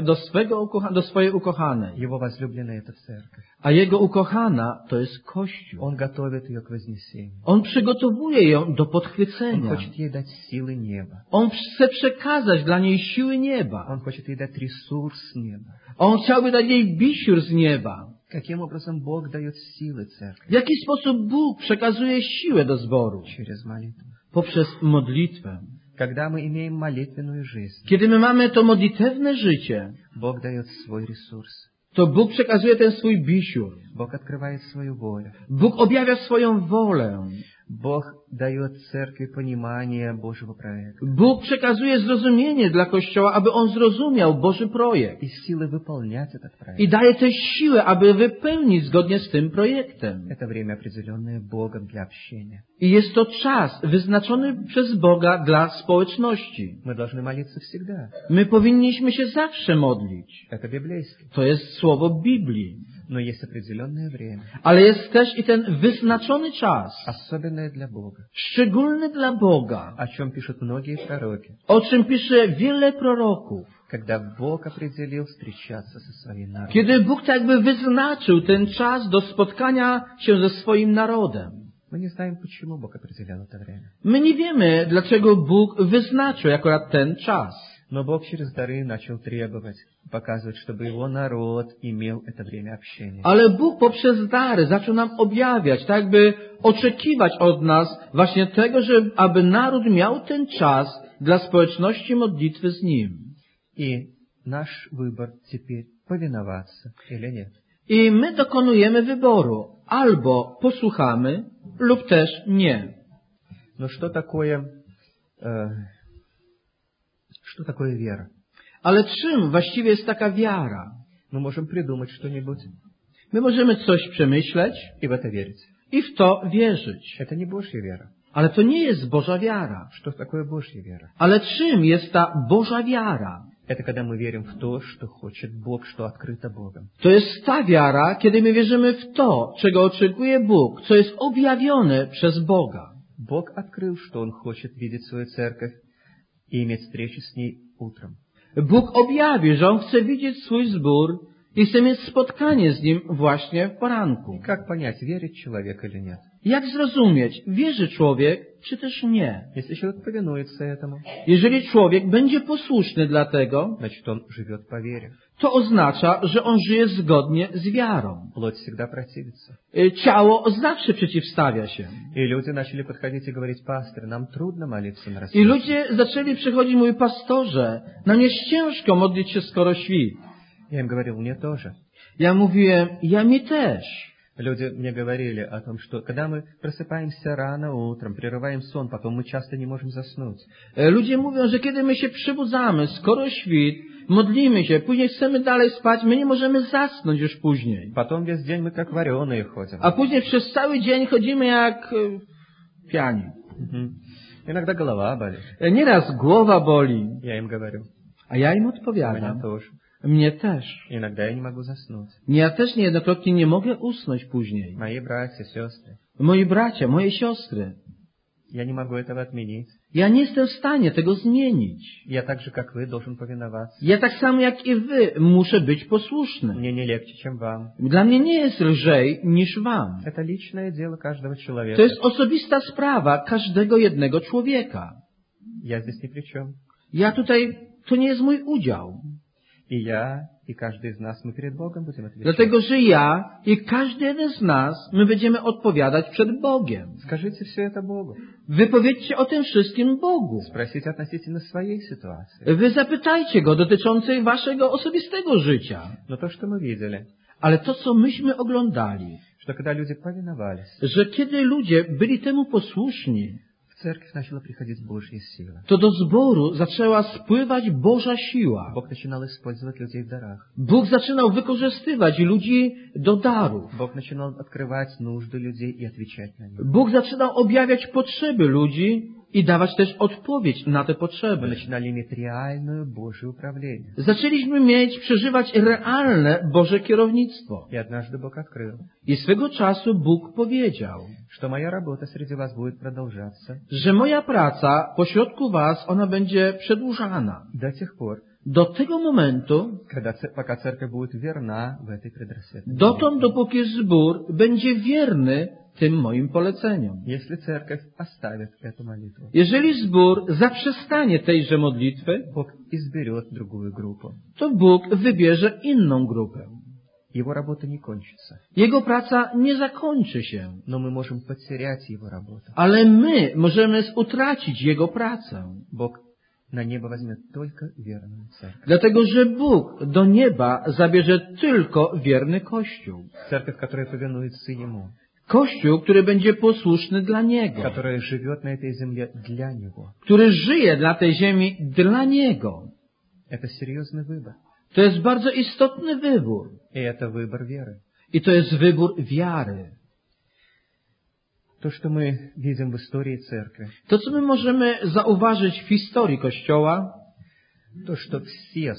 do swojej ukochanej. Его возлюбленная — это церковь. A jego ukochana to jest Kościół. Он готовит ее к вознесению. On przygotowuje ją do Он podchwycenia. хочет ей дать силы неба. On chce przekazać dla niej siły nieba. Он хочет ей дать ресурс неба. On chciałby dać jej bisiur z nieba. Каким образом Бог дает силы церкви? W jaki sposób Bóg przekazuje siłę do zboru? Через молитву. Poprzez modlitwę. Когда мы имеем молитвенную жизнь, Kiedy my mamy to modlitewne życie, Бог дает свой ресурс. to Bóg przekazuje ten swój bisiur. Бог открывает свою волю. Bóg objawia swoją wolę. Бог дает церкви понимание Божьего проекта Bóg przekazuje zrozumienie dla Kościoła, aby on zrozumiał Boży projekt. и силы выполнять этот проект. I daje też siłę, aby wypełnić zgodnie z tym projektem. Это время, определенное Богом для общения. I jest to czas wyznaczony przez Boga dla społeczności. Мы должны молиться всегда. My powinniśmy się zawsze modlić. Это библейски. To jest słowo Biblii. Но есть определенное время, Ale jest też i ten wyznaczony czas, особенное для Бога, szczególny dla Boga, о чем пишут многие пророки, o czym pisze wiele proroków. когда Бог определил встречаться со своим народом. Kiedy Bóg tak jakby wyznaczył ten czas do spotkania się ze swoim narodem. Мы не знаем, почему Бог определял это время. My nie wiemy, dlaczego Bóg wyznaczył akurat ten czas. Но Бог через дары начал требовать, показывать, чтобы Его народ имел это время общения. Ale Bóg poprzez dary zaczął nam objawiać, tak by oczekiwać od nas właśnie tego, aby naród miał ten czas dla społeczności modlitwy z Nim. И наш выбор теперь повиноваться или нет. I my dokonujemy wyboru. Albo posłuchamy, lub też nie. Но что такое вера? Ale czym właściwie jest taka wiara? Мы можем придумать что-нибудь My możemy coś przemyśleć и в это верить. i w to wierzyć. Это не Божья вера. Ale to nie jest Boża wiara. Что такое Божья вера? Ale czym jest ta Boża wiara? Это когда мы верим в то, что хочет Бог, что открыто Богом. To jest ta wiara, kiedy my wierzymy w to, czego oczekuje Bóg, co jest objawione przez Boga. Бог открыл, что Он хочет видеть свою церковь и иметь встречи с ней утром. Bóg objawi, że On chce widzieć swój zbór i chce mieć spotkanie z Nim właśnie w poranku. Как понять, верит человек или нет? Jak zrozumieć, wierzy człowiek, czy też nie? Если человек повинуется этому, Jeżeli człowiek będzie posłuszny dla tego, значит, он живет по вере. to oznacza, że on żyje zgodnie z wiarą. Плоть всегда противится. Ciało zawsze przeciwstawia się. И люди начали подходить и говорить: пастор, нам трудно молиться на I рассвете. ludzie zaczęli przychodzić, mój pastorze, nam jest ciężko modlić się skoro świt. Я им говорил: мне тоже. Ja mówiłem, ja mi też. Люди мне говорили о том, что когда мы просыпаемся рано утром, прерываем сон, потом мы часто не можем заснуть. Ludzie mówią, że kiedy my się przebudzamy, skoro świt, modlimy się, później chcemy dalej spać, my nie możemy zasnąć już później. Потом весь день мы как вареные ходим. A później przez cały dzień chodzimy jak piani. Иногда голова болит. Nieraz głowa boli, Я им говорю. a ja im Меня odpowiadam. тоже. Mnie też. Иногда я не могу заснуть. Ja też niejednokrotnie nie mogę usnąć później. Мои братья, сестры. Moi bracia, moje siostry. Я не могу этого отменить. Ja nie jestem w stanie tego zmienić. Я так же, как вы, должен повиноваться. Ja tak samo jak i wy muszę być posłuszny. Мне не легче, чем вам. Dla mnie nie jest lżej niż wam. Это lичное дело каждого человека. To jest osobista sprawa każdego jednego człowieka. Я здесь ни при чем. Ja tutaj, to nie jest mój udział. И я, и каждый из нас, мы перед Богом будем отвечать. Dlatego, że ja i każdy jeden z nas, my będziemy odpowiadać przed Bogiem. Скажите все это Богу. Wypowiedzcie o tym wszystkim Bogu. Спросите относительно своей ситуации. Wy zapytajcie Go dotyczących waszego osobistego życia. Но то, что мы видели, Ale to, co myśmy oglądali, что когда люди повиновались, że kiedy ludzie byli temu posłuszni, в церковь начала приходить Божья сила. to do zboru zaczęła spływać Boża siła. Бог начинал использовать людей в дарах. Bóg zaczynał wykorzystywać ludzi do darów. Бог начинал открывать нужды людей и отвечать на них. Bóg zaczynał objawiać potrzeby ludzi i dawać też odpowiedź na te Мы potrzeby. начинали иметь реальное Божье управление. Zaczęliśmy przeżywać realne Boże kierownictwo. И однажды Бог открыл, I swego czasu Bóg powiedział, что моя работа среди вас будет продолжаться że moja praca pośrodku was, ona będzie przedłużana. до тех пор, Do tego momentu, пока церковь будет верна в этой предрассветной. dotąd dopóki zbór będzie wierny tym moim poleceniom. Если церковь оставит эту молитву, Jeżeli zbór zaprzestanie tejże modlitwy, Бог изберет другую группу. to Bóg wybierze inną grupę. Его работа не кончится, Jego praca nie zakończy się, но мы можем потерять его работу. ale my możemy utracić Jego pracę. Бог на небо возьмет только верную церковь. Dlatego, że Bóg do nieba zabierze tylko wierny Kościół. Церковь, которая повинуется Ему, Kościół, który będzie posłuszny dla Niego, которая живет на этой земле для Него. który żyje na tej ziemi dla Niego. Это серьезный выбор. To jest bardzo istotny wybór. И это выбор веры. I to jest wybór wiary. То, что мы видим в истории церкви, To, co my możemy zauważyć w historii Kościoła, то, что все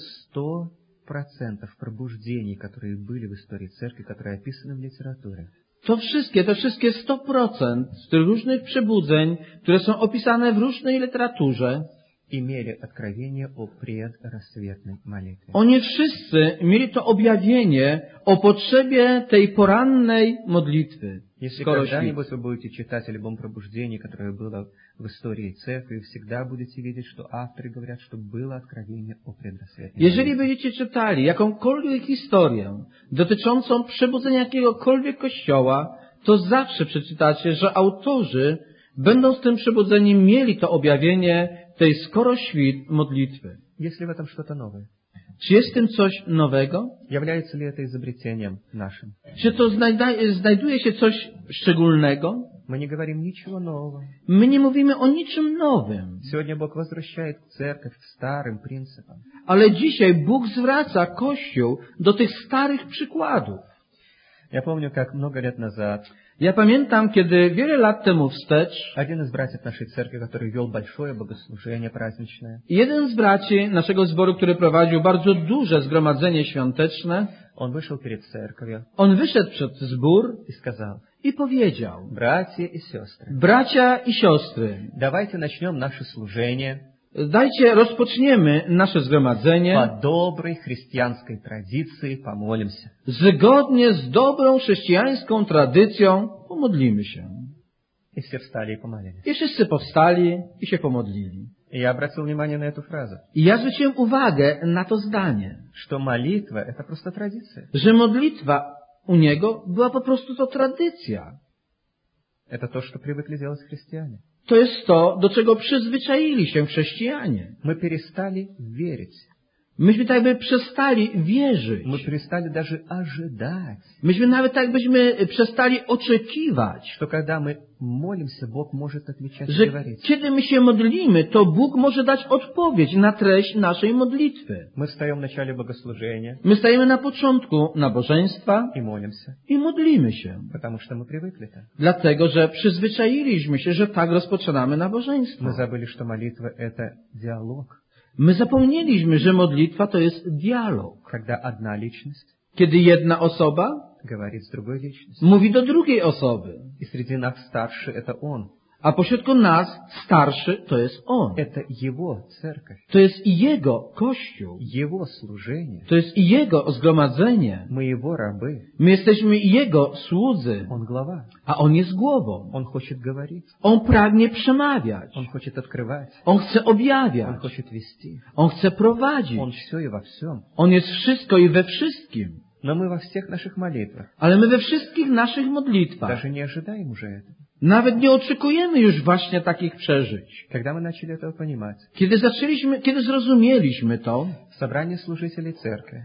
100% пробуждений, которые были в истории церкви, которые описаны в литературе, te wszystkie 100% tych różnych przebudzeń, które są opisane w różnej literaturze, имели откровение о предрассветной молитве. oni wszyscy mieli to objawienie o potrzebie tej porannej modlitwy. Если Скоро świt. когда-нибудь вы будете читать о любом пробуждении, которое было в истории церкви, вы всегда будете видеть, что авторы говорят, что было откровение о предрассветной Jeżeli молитве. będziecie czytali jakąkolwiek historię dotyczącą przebudzenia jakiegokolwiek kościoła, to zawsze przeczytacie, że autorzy, będąc tym przebudzeniem, mieli to objawienie tej skoro świt modlitwy. Есть ли в этом что-то новое? Czy jest w tym coś nowego? Является ли это изобретением нашим? Czy to znajduje się coś szczególnego? Мы не говорим ничего нового. My nie mówimy o niczym nowym. Сегодня Бог возвращает церковь к старым принципам. Ale dzisiaj Bóg zwraca Kościół do tych starych przykładów. Я помню, как много лет назад Ja pamiętam, kiedy wiele lat temu wstecz один из братьев нашей церкви, который вел большое богослужение праздничное, jeden z braci naszego zboru, który prowadził bardzo duże zgromadzenie świąteczne, он вышел перед церковью on wyszedł przed zbór и сказал: i powiedział: братья и сестры, bracia i siostry, давайте начнем наше служение rozpoczniemy nasze zgromadzenie по доброй христианской традиции, помолимся. zgodnie z dobrą chrześcijańską tradycją, pomodlimy się. И все встали и помолились. I wszyscy powstali i się pomodlili. И я обратил внимание на эту фразу, I ja zwróciłem uwagę na to zdanie, что молитва – это просто традиция. że modlitwa u niego była po prostu to tradycja. Это то, что привыкли делать христиане. To jest to, do czego przyzwyczaili się chrześcijanie. Мы перестали верить Myśmy tak jakby przestali wierzyć. Мы перестали даже ожидать, Myśmy nawet tak jakbyśmy przestali oczekiwać, что когда мы молимся, Бог может отвечать и że говорить. kiedy my się modlimy, to Bóg może dać odpowiedź na treść naszej modlitwy. Мы встаем в начале богослужения My stajemy na początku nabożeństwa и молимся, i modlimy się. потому что мы привыкли так. Dlatego, że przyzwyczailiśmy się, że tak rozpoczynamy nabożeństwo. Мы забыли, что молитва – это диалог, My zapomnieliśmy, że modlitwa to jest dialog. когда одна личность Kiedy jedna osoba говорит с другой личностью. mówi do drugiej osoby, И среди нас старший – это Он. a pośrodku nas starszy to jest on. Это Его церковь, To jest i jego kościół. Его служение. To jest i jego zgromadzenie. Мы Его рабы. My jesteśmy jego słudzy, Он глава. a on jest głową. Он хочет говорить. On pragnie przemawiać. Он хочет открывать. On chce Он objawiać. хочет вести. On chce prowadzić. Он все и во всем. On jest wszystko i we wszystkim. Но мы во всех наших молитвах Ale my we wszystkich naszych modlitwach даже не ожидаем уже этого. nawet nie oczekujemy już właśnie takich przeżyć. Когда мы начали это понимать, Kiedy zrozumieliśmy to, в собрании служителей церкви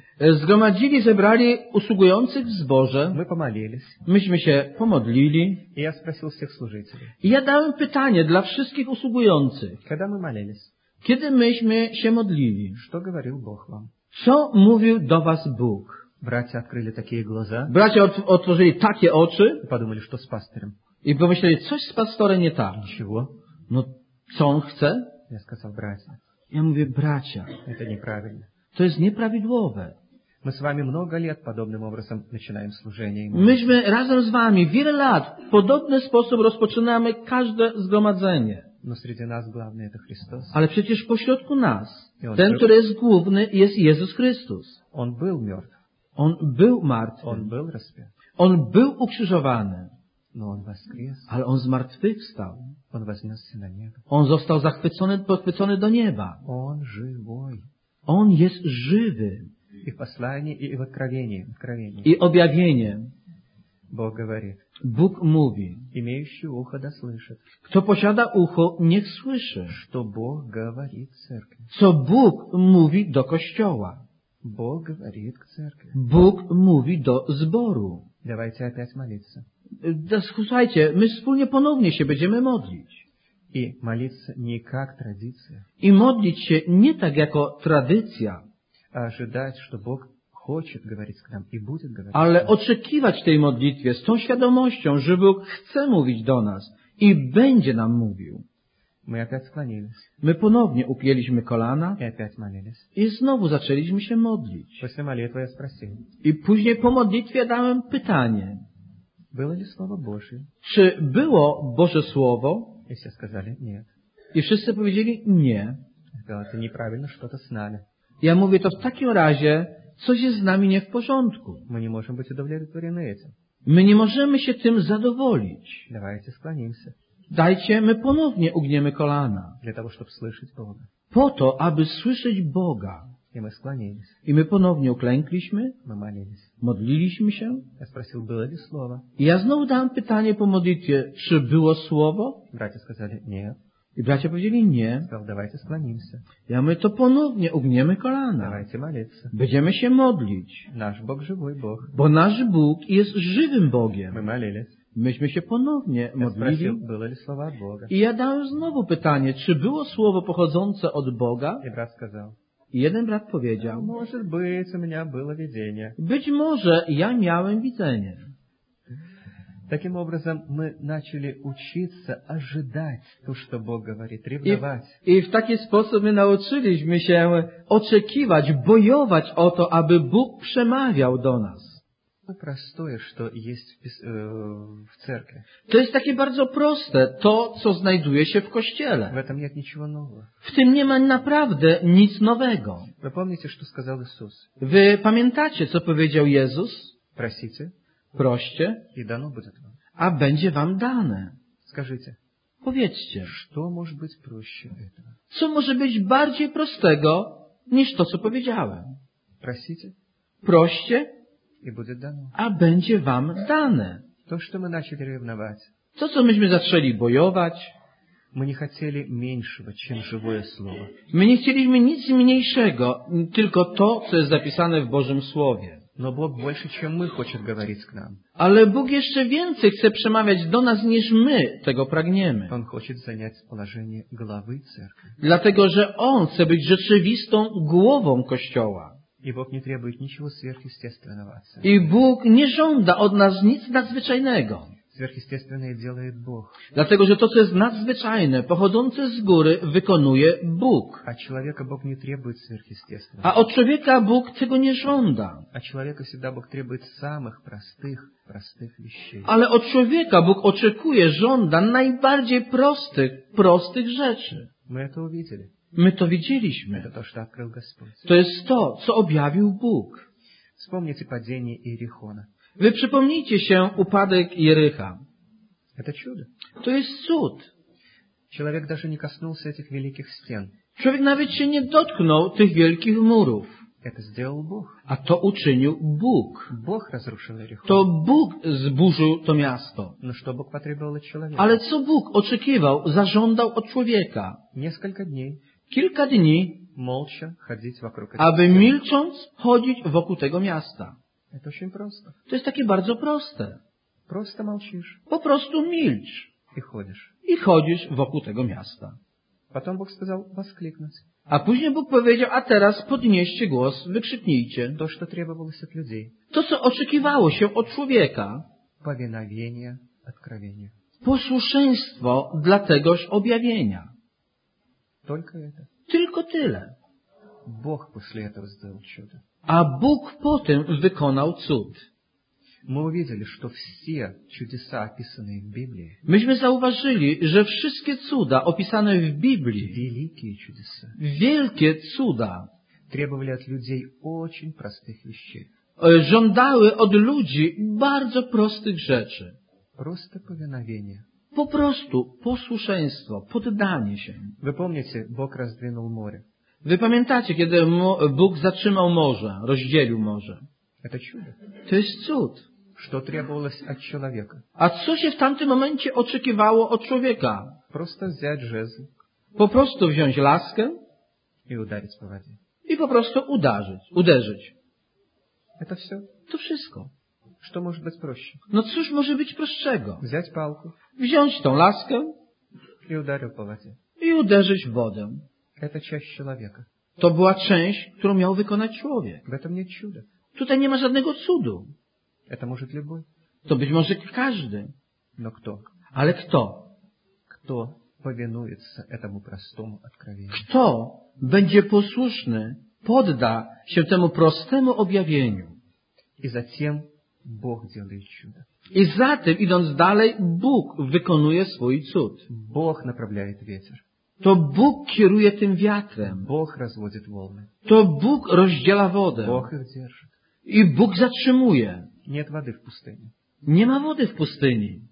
zebrali usługujących w zborze, мы помолились, myśmy się pomodlili и я спросил всех служителей, i ja dałem pytanie dla wszystkich usługujących. когда мы молились, Kiedy myśmy się modlili, что говорил Бог вам? co mówił do was Bóg? Братья открыли такие глаза Bracia otworzyli takie oczy и подумали, что с пастырем. i pomyśleli, coś z pastorem nie tak. Ничего. No, co on chce? Я сказал, братья, Ja mówię, bracia, это неправильно. to jest nieprawidłowe. Мы с вами много лет подобным образом начинаем служение. Myśmy razem z wami wiele lat w podobny sposób rozpoczynamy każde zgromadzenie. Но среди нас главный это Христос. Ale przecież pośrodku nas, ten, który jest główny, jest Jezus Chrystus. Он был мертв, On był martwy. Он был распят, On był ukrzyżowany, но Он воскрес, ale On zmartwychwstał. Он вознесся на небо. On został podchwycony do nieba. Он живой. On jest żywy. И в послании, и в откровении. I objawienie. Bóg говорит, Bóg mówi, имеющий ухо да слышит, kto posiada ucho, niech słyszy, что Бог говорит к церкви. co Bóg mówi do Kościoła. Бог говорит к церкви. Bóg mówi do zboru. Давайте опять молиться. Słuchajcie, my wspólnie ponownie się będziemy modlić. И молиться не как традиция, I modlić się nie tak jako tradycja, а ожидать, что Бог хочет говорить к нам и будет говорить. ale oczekiwać tej modlitwie z tą świadomością, że Bóg chce mówić do nas i będzie nam mówił. Мы опять склонились My ponownie upięliśmy kolana и опять молились. i znowu zaczęliśmy się modlić. После молитвы я спросил, I później po modlitwie dałem pytanie, было ли Слово Божье? czy było Boże Słowo? И все сказали, нет. I wszyscy powiedzieli nie. Я сказал, это неправильно, что-то с нами. Ja mówię, to w takim razie coś jest z nami nie w porządku. Мы не можем быть удовлетворены этим. My nie możemy się tym zadowolić. Давайте склонимся Dajcie, my ponownie ugniemy kolana. для того, чтобы слышать Бога. Po to, aby słyszeć Boga. И мы склонились, I my ponownie uklękliśmy, мы молились. modliliśmy się. Я спросил, было ли Слово? I ja znowu dałem pytanie po modlitwie, czy było Słowo? Братья сказали, нет. I bracia powiedzieli nie. Я сказал, давайте склонимся, Ja my to ponownie ugniemy kolana. давайте молиться. Będziemy się modlić, Наш Бог живой Бог. bo nasz Bóg jest żywym Мы Bogiem. молились. Myśmy się ponownie Я modlili. спросил, было ли Слово от Бога? I ja dałem znowu pytanie, czy było słowo pochodzące od Boga? И брат сказал, I jeden brat powiedział, может быть, у меня было видение. być może ja miałem widzenie. Таким образом, мы начали учиться ожидать то, что Бог говорит, ревновать. I w taki sposób my nauczyliśmy się oczekiwać, bojować o to, aby Bóg przemawiał do nas. Простое, что есть в церкви. To jest takie bardzo proste, to, co znajduje się w В Kościele. этом нет ничего нового. W tym nie ma naprawdę nic nowego. Вы помните, что сказал Иисус? Wy pamiętacie, co powiedział Jezus? Просите, Proście, и дано будет вам. a będzie wam dane. Скажите, Powiedzcie, что может быть проще этого? co może być bardziej prostego niż to, co powiedziałem? Просите, Proście, и будет дано. a będzie wam dane. То, что мы начали ревновать, To, co myśmy zaczęli bojować, Мы не хотели меньшего, чем живое Слово. My nie chcieliśmy nic mniejszego, tylko to, co jest zapisane w Bożym Słowie. Но Бог больше, чем мы, хочет говорить к нам. Ale Bóg jeszcze więcej chce przemawiać do nas, niż my tego pragniemy. Он хочет занять положение главы церкви. Dlatego, że On chce być rzeczywistą głową Kościoła. И Бог не требует ничего сверхъестественного от церкви. I Bóg nie żąda od nas nic nadzwyczajnego. Сверхъестественное делает Бог. Dlatego, że to, co jest nadzwyczajne, pochodzące z góry, wykonuje Bóg. От человека Бог не требует сверхъестественного. A od człowieka Bóg tego nie żąda. От человека всегда Бог требует самых простых вещей. Ale od człowieka Bóg oczekuje, żąda najbardziej prostych rzeczy. Мы это увидели. My to widzieliśmy. Это то, что открыл Господь. To jest to, co objawił Bóg. Вспомните падение Иерихона. Wy przypomnijcie się upadek Jericha. Это чудо. To jest cud. Человек даже не коснулся этих великих стен. Człowiek nawet się nie dotknął tych wielkich murów. Это сделал Бог. A to uczynił Bóg. Бог разрушил Иерихон. To Bóg zburzył to miasto. Но что Бог потребовал от человека? Ale co Bóg oczekiwał, zażądał od człowieka? Несколько дней Kilka dni, молча ходить вокруг этого. aby milcząc chodzić wokół tego miasta. Это очень просто. To jest takie bardzo proste. Просто молчишь Po prostu milcz и ходишь. i chodzisz wokół tego miasta. Потом Бог сказал воскликнуть. A później Bóg powiedział, a teraz podnieście głos, wykrzyknijcie. То, что требовалось от людей. To, co oczekiwało się od człowieka. Повиновение, откровение. Posłuszeństwo dla tegoż objawienia. Только это. Tylko tyle. Бог после этого сделал чудо. A Bóg potem wykonał cud. Мы увидели, что все чудеса, описанные в Библии, Myśmy zauważyli, że wszystkie cuda opisane w Biblii, великие чудеса, wielkie cuda, требовали от людей очень простых вещей. Żądały od ludzi bardzo prostych rzeczy. Просто повиновение. Po prostu posłuszeństwo, poddanie się. Вы помните, Бог раздвинул море. Wy pamiętacie, kiedy Bóg zatrzymał morze, rozdzielił morze. Это чудо. To jest cud. Что требовалось от человека? A co się w tamtym momencie oczekiwało od człowieka? Просто взять жезл Po prostu wziąć laskę и ударить по воде. i po prostu uderzyć. Это все. To wszystko. Что может быть проще? No cóż może być prostszego? Взять палку Wziąć tą laskę и ударил по воде. i uderzyć w wodę. Это часть человека. To była część, którą miał wykonać człowiek. В этом нет чуда. Tutaj nie ma żadnego cudu. Это может любой. To być może każdy. Но кто? Ale kto? Кто повинуется этому простому откровению? Kto będzie posłuszny, podda się temu prostemu objawieniu? И затем Бог делает чудо. I za tym, idąc dalej, Bóg wykonuje swój cud. Бог направляет ветер. To Bóg kieruje tym wiatrem. Бог разводит волны. To Bóg rozdziela wodę. Бог их держит. I Bóg zatrzymuje. Нет воды в пустыне. Nie ma wody w pustyni.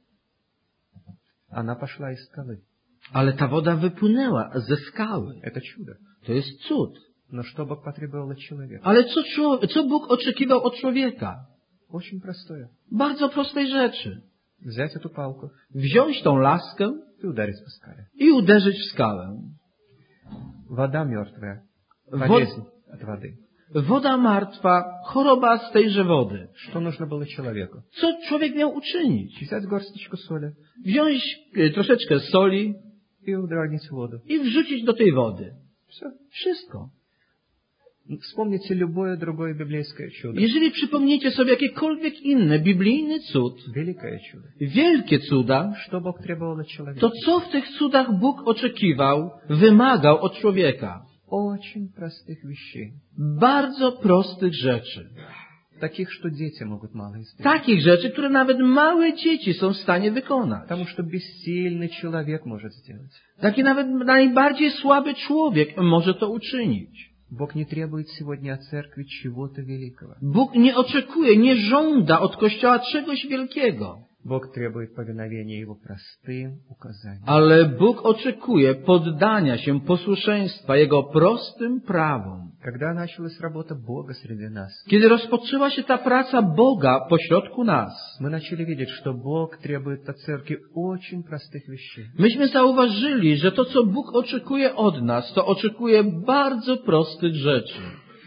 Она пошла из скалы. Ale ta woda wypłynęła ze skały. Это чудо. To jest cud. Но что Бог потребовал от человека? Ale co Bóg oczekiwał od człowieka? Очень простое. Bardzo prostej rzeczy. Взять эту палку Wziąć tą laskę и ударить по скале. i uderzyć w skałę. Вода мертвая. Болезнь от воды. Woda martwa, choroba z tejże wody. Что нужно было человеку? Co człowiek miał uczynić? Взять горсточку соли Wziąć troszeczkę soli и уронить в воду. i wrzucić do tej wody. Все. Wszystko. Вспомните любое другое библейское чудо. Jeżeli przypomniecie sobie jakiekolwiek inny biblijny cud, Великое чудо. wielkie cuda, Что Бог требовал от человека? to co w tych cudach Bóg oczekiwał, wymagał od człowieka? Очень простых вещей. Bardzo prostych rzeczy. Таких, что дети могут мало сделать. Takich rzeczy, które nawet małe dzieci są w stanie wykonać. Потому что бессильный человек может сделать. Taki nawet najbardziej słaby człowiek może to uczynić. Бог не требует сегодня от церкви чего-то великого. Bóg nie oczekuje, nie żąda od Kościoła czegoś wielkiego. Бог требует повиновения Его простым указаниям. Ale Bóg oczekuje poddania się, posłuszeństwa Jego prostym prawom. Когда началась работа Бога среди нас, Kiedy rozpoczęła się ta praca Boga pośrodku nas, мы начали видеть, что Бог требует от церкви очень простых вещей. myśmy zauważyli, że to, co Bóg oczekuje od nas, to oczekuje bardzo prostych rzeczy.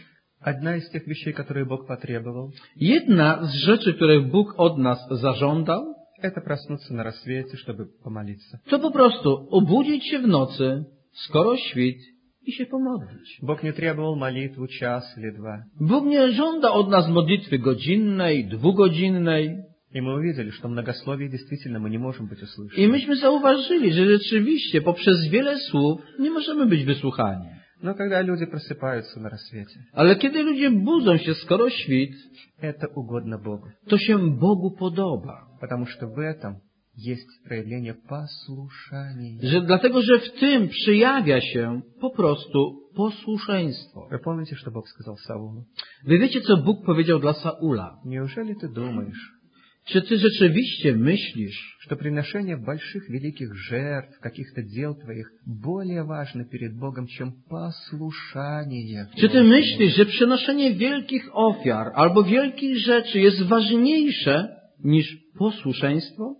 Одна из тех вещей, которые Бог потребовал, Jedna z rzeczy, których Bóg od nas zażądał, это проснуться на рассвете, чтобы помолиться. to po prostu obudzić się w nocy, skoro świt, i się pomodlić. Bог не требовал молитву час или два. Bóg nie żąda od nas modlitwy godzinnej, dwugodzinnej. И мы увидели, что многословие действительно мы не можем быть I услышаны. myśmy zauważyli, że rzeczywiście poprzez wiele słów nie możemy być wysłuchani. Но когда люди просыпаются на рассвете, Ale kiedy ludzie budzą się skoro świt, это угодно Богу. to się Bogu podoba. Потому что в этом есть проявление послушания. Dlatego, że w tym przejawia się po prostu posłuszeństwo. Вы помните, что Бог сказал Саулу? Wy wiecie, co Bóg powiedział dla Saula? Неужели ты думаешь, Czy ty rzeczywiście myślisz, что приношение больших, великих жертв, каких-то дел твоих, более важно перед Богом, чем послушание? Czy ty myślisz, że przynoszenie wielkich ofiar albo wielkich rzeczy jest ważniejsze niż posłuszeństwo?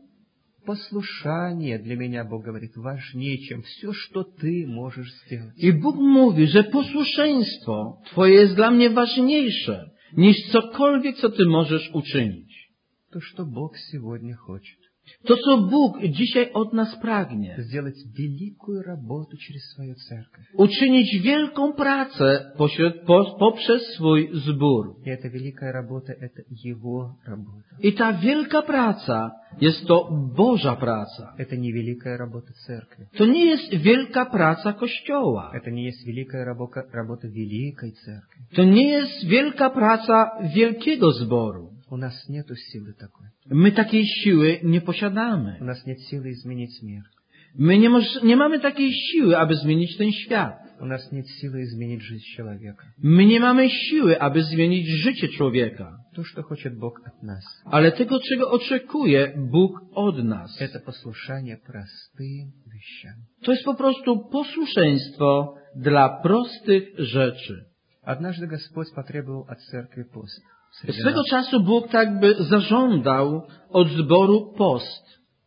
Послушание для меня, Бог говорит, важнее, чем все, что ты можешь сделать. I Bóg mówi, że posłuszeństwo Twoje jest dla mnie ważniejsze niż cokolwiek, co Ty możesz uczynić. То, что Бог сегодня хочет. To, co Bóg dzisiaj od nas pragnie. Сделать великую работу через свою церковь. Uczynić wielką pracę poprzez swój zbór. И эта великая работа, это Его работа. I ta wielka praca jest to Boża praca. Это не великая работа церкви. To nie jest wielka praca Kościoła. Это не есть великая работа великой церкви. To nie jest wielka praca wielkiego zboru. У нас нету силы такой. My takiej siły nie posiadamy. У нас нет силы изменить мир. My nie mamy takiej siły, aby zmienić ten świat. У нас нет силы изменить жизнь человека. My nie mamy siły, aby zmienić życie człowieka. То, что хочет Бог от нас, Ale tego, czego oczekuje Bóg od nas, это послушание простым вещам. to jest po prostu posłuszeństwo dla prostych rzeczy. Однажды Господь потребовал от церкви пост. Swego czasu Bóg tak by zażądał od zboru post.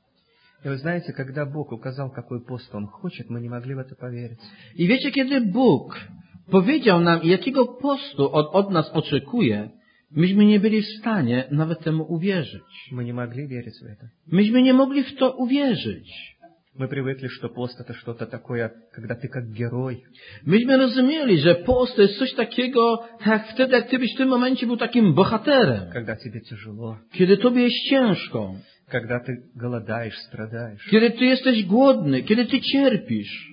И вы знаете, когда Бог указал, какой пост Он хочет, мы не могли в это поверить. I wiecie, kiedy Bóg powiedział nam, jakiego postu od nas oczekuje, myśmy nie byli w stanie nawet temu uwierzyć. Мы не могли верить в это. Myśmy nie mogli w to uwierzyć. Мы привыкли, что пост это что-то такое, когда ты как герой. Myśmy rozumieli, że post to jest coś takiego, jak wtedy, jak ty byś w tym momencie był takim bohaterem. Когда тебе тяжело. Kiedy tobie jest ciężko. Когда ты голодаешь, страдаешь. Kiedy ty jesteś głodny. Kiedy ty cierpisz.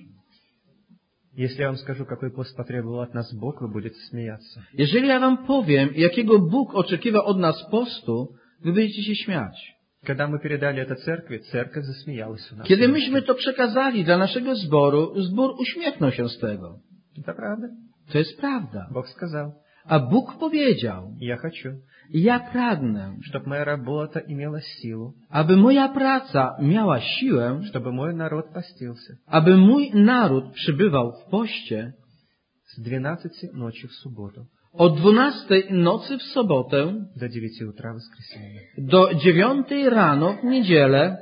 Если я вам скажу, какой пост потребовал от нас Бог, вы будете смеяться. Jeżeli ja wam powiem, jakiego Bóg oczekiwał od nas postu, wy będziecie się śmiać. Когда мы передали это церкви, церковь засмеялась у нас. Kiedy myśmy to przekazali dla naszego zboru, zbór uśmiechnął się z tego. Это правда. To jest prawda. Бог сказал, A Bóg powiedział, я хочу, ja pragnę, чтобы моя работа имела силу, aby moja praca miała siłę, чтобы мой народ постился aby mój naród przybywał w poście с 12 ночи в субботу o 12 nocy w sobotę до 9 утра в воскресенье. do 9 rano w niedzielę.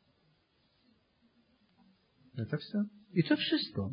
Это все. I to wszystko.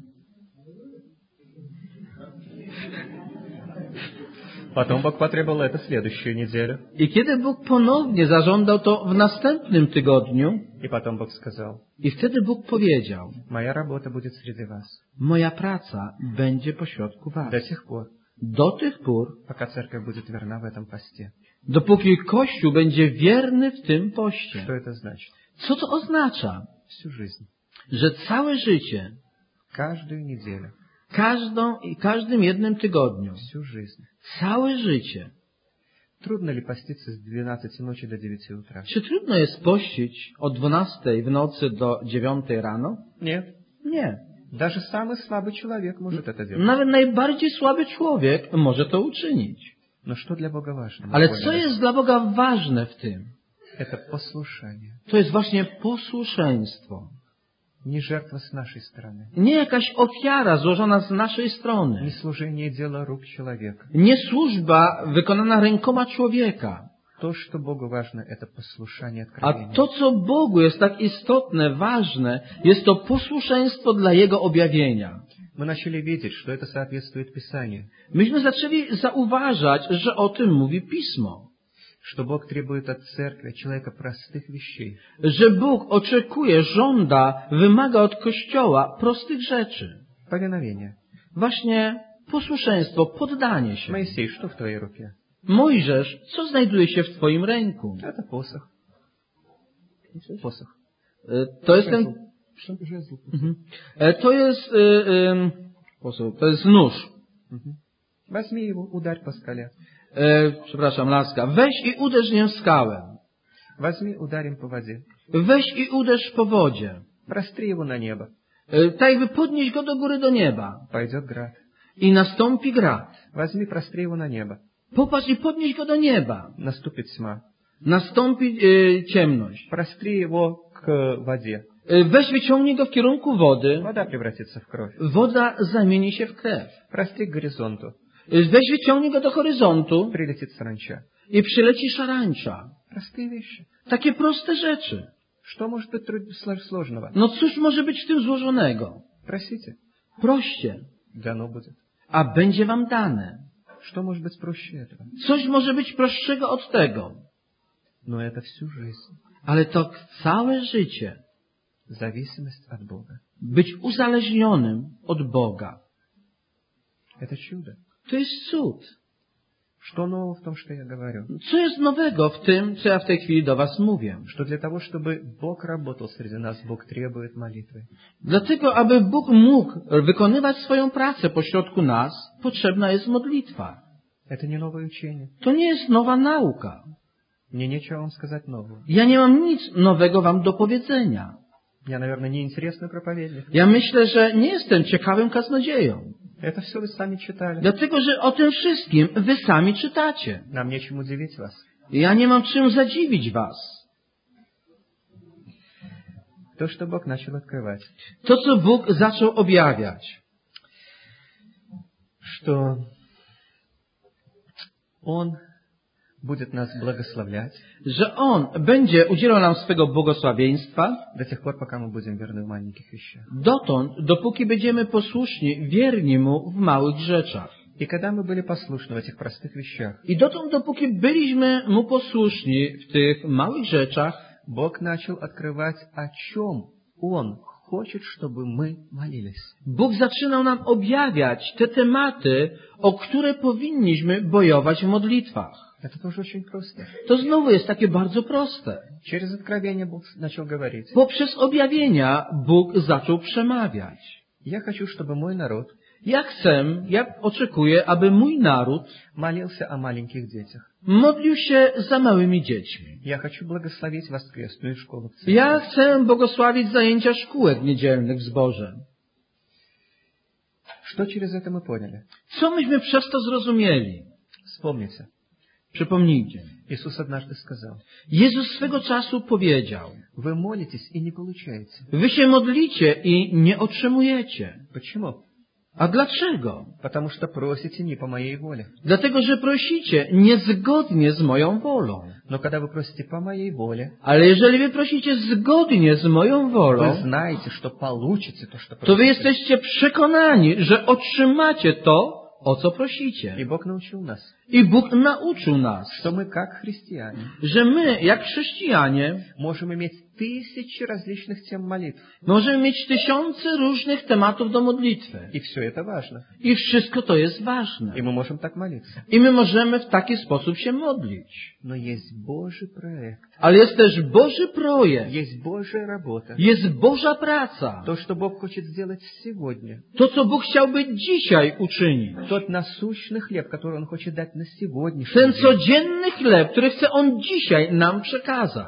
Потом Бог потребовал это следующую неделю. I kiedy Bóg ponownie zażądał to w następnym tygodniu, И потом Бог сказал, i wtedy Bóg powiedział, моя работа будет среди вас moja praca będzie pośrodku was. до тех пор, Do tych pór, пока церковь будет верна в этом посте. dopóki Kościół będzie wierny w tym poście. Что это значит? Co to oznacza? Всю жизнь, Że całe życie, каждую неделю, każdym jednym tygodniu, всю жизнь. całe życie. Трудно ли поститься с 12 ночи до 9 утра? Czy trudno jest pościć o 12 w nocy do 9 rano? Нет. Nie. Даже самый слабый человек может это делать. Nawet najbardziej słaby człowiek może to uczynić. Но что для Бога важно? Ale co jest dla Boga ważne w tym? Это послушание. To jest właśnie posłuszeństwo. Не жертва с нашей стороны. Nie jakaś ofiara złożona z naszej Не strony. служение дело рук человека. Nie służba wykonana rękoma człowieka. То, что Богу важно, это послушание A откровения. to, co Bogu jest tak istotne, ważne, jest to posłuszeństwo dla Jego objawienia. Мы начали видеть, что это соответствует Писанию. Myśmy zaczęli zauważać, że o tym mówi Pismo. Что Бог требует от церкви, от человека простых вещей. Że Bóg oczekuje, żąda, wymaga od Kościoła prostych rzeczy. Повиновение. Właśnie posłuszeństwo, poddanie się. Моисей, что в твоей руке? Mojżesz, co znajduje się w Twoim ręku? Это посох. Посох. To jest ten... Жезл. Mhm. To jest... To jest nóż. Возьми его, ударь по скале. Przepraszam, laska. Weź i uderz nim w skałę. Возьми, ударим по воде. Weź i uderz po wodzie. Простри его на небо. Tak jakby podnieść go do góry do nieba. Пойдет град. I nastąpi grad. Возьми, простри его на небо. Popatrz i podnieść go do nieba. Наступит тьма. Nastąpi ciemność. Простри его к воде. Weź wyciągnij go w kierunku wody. Вода превратится в кровь. Woda zamieni się w krew. Простри к горизонту. Weź wyciągnij go do horyzontu Прилетит саранча. i przyleci szarańcza. Простые вещи. Takie proste rzeczy. Что может быть сложного? No cóż może być w tym złożonego? Просите. Proście, Дано будет. a będzie wam dane. Что может быть проще этого? Coś może być prostszego od tego. Но это всю жизнь. Ale to całe życie Зависимость от Бога. być uzależnionym od Boga. Это чудо. To jest cud. Что нового в том, что я говорю? Co jest nowego w tym, co ja w tej chwili do was mówię? Что для того, чтобы Бог работал среди нас, Бог требует молитвы. Dlatego, aby Bóg mógł wykonywać swoją pracę pośrodku nas, potrzebna jest modlitwa. Это не новое учение. To nie jest nowa nauka. Мне нечего вам сказать нового. Ja nie mam nic nowego wam do powiedzenia. Я, наверное, неинтересный проповедник. Ja myślę, że nie jestem ciekawym kaznodzieją. Это все вы сами читали. Dlatego, że o tym wszystkim wy sami czytacie. Нам нечем удивить вас. Ja nie mam czym zadziwić was. То, что Бог начал открывать. To, co Bóg zaczął objawiać. Что Он будет нас благословлять Że On będzie udzielał nam swego błogosławieństwa до тех пор, пока мы будем верны в маленьких вещах. dotąd, dopóki będziemy posłuszni, wierni Mu w małych rzeczach. И когда мы были послушны в этих простых вещах, I dotąd, dopóki byliśmy Mu posłuszni w tych małych rzeczach, Бог начал открывать, о чем Он хочет, чтобы мы молились. Bóg zaczynał nam objawiać te tematy, o które powinniśmy bojować w modlitwach. Это тоже очень просто. To znowu jest takie bardzo proste. Через откровение Бог начал говорить. Poprzez objawienia Bóg zaczął przemawiać. Я хочу, чтобы мой народ Ja oczekuję, aby mój naród молился о маленьких детях. modlił się za małymi dziećmi. Я хочу благословить воскресную школу. Ja chcę błogosławić zajęcia szkółek niedzielnych w zborze. Что через это мы поняли? Co myśmy przez to zrozumieli? Вспомните. Przypomnijcie. Иисус однажды сказал: Jezus swego czasu powiedział: Вы молитесь и не получаете. Wy się modlicie i nie otrzymujecie. Почему? A dlaczego? Потому что просите не по моей воле. Dlatego, że prosicie niezgodnie z moją wolą. Но когда вы просите по моей воле, Ale jeżeli wy prosicie zgodnie z moją вы wolą, знаете, что получите то, что to wy просите. jesteście przekonani, że otrzymacie to, o co prosicie. И Бог научил нас, I Bóg nauczył nas, что мы, как христиане, że my, jak chrześcijanie, можем иметь тысячи различных тем молитв. możemy mieć tysiące różnych tematów do modlitwy. И все это важно. I wszystko to jest ważne. И мы можем так молиться. I my możemy w taki sposób się modlić. Но есть Божий проект, Ale jest też Boży projekt. есть Божья работа. Jest Boża praca. То, что Бог хочет сделать сегодня. To, co Bóg chciałby dzisiaj uczynić. Тот насущный хлеб, который Он хочет дать на сегодняшний Ten день. codzienny chleb, który chce On dzisiaj nam przekazać.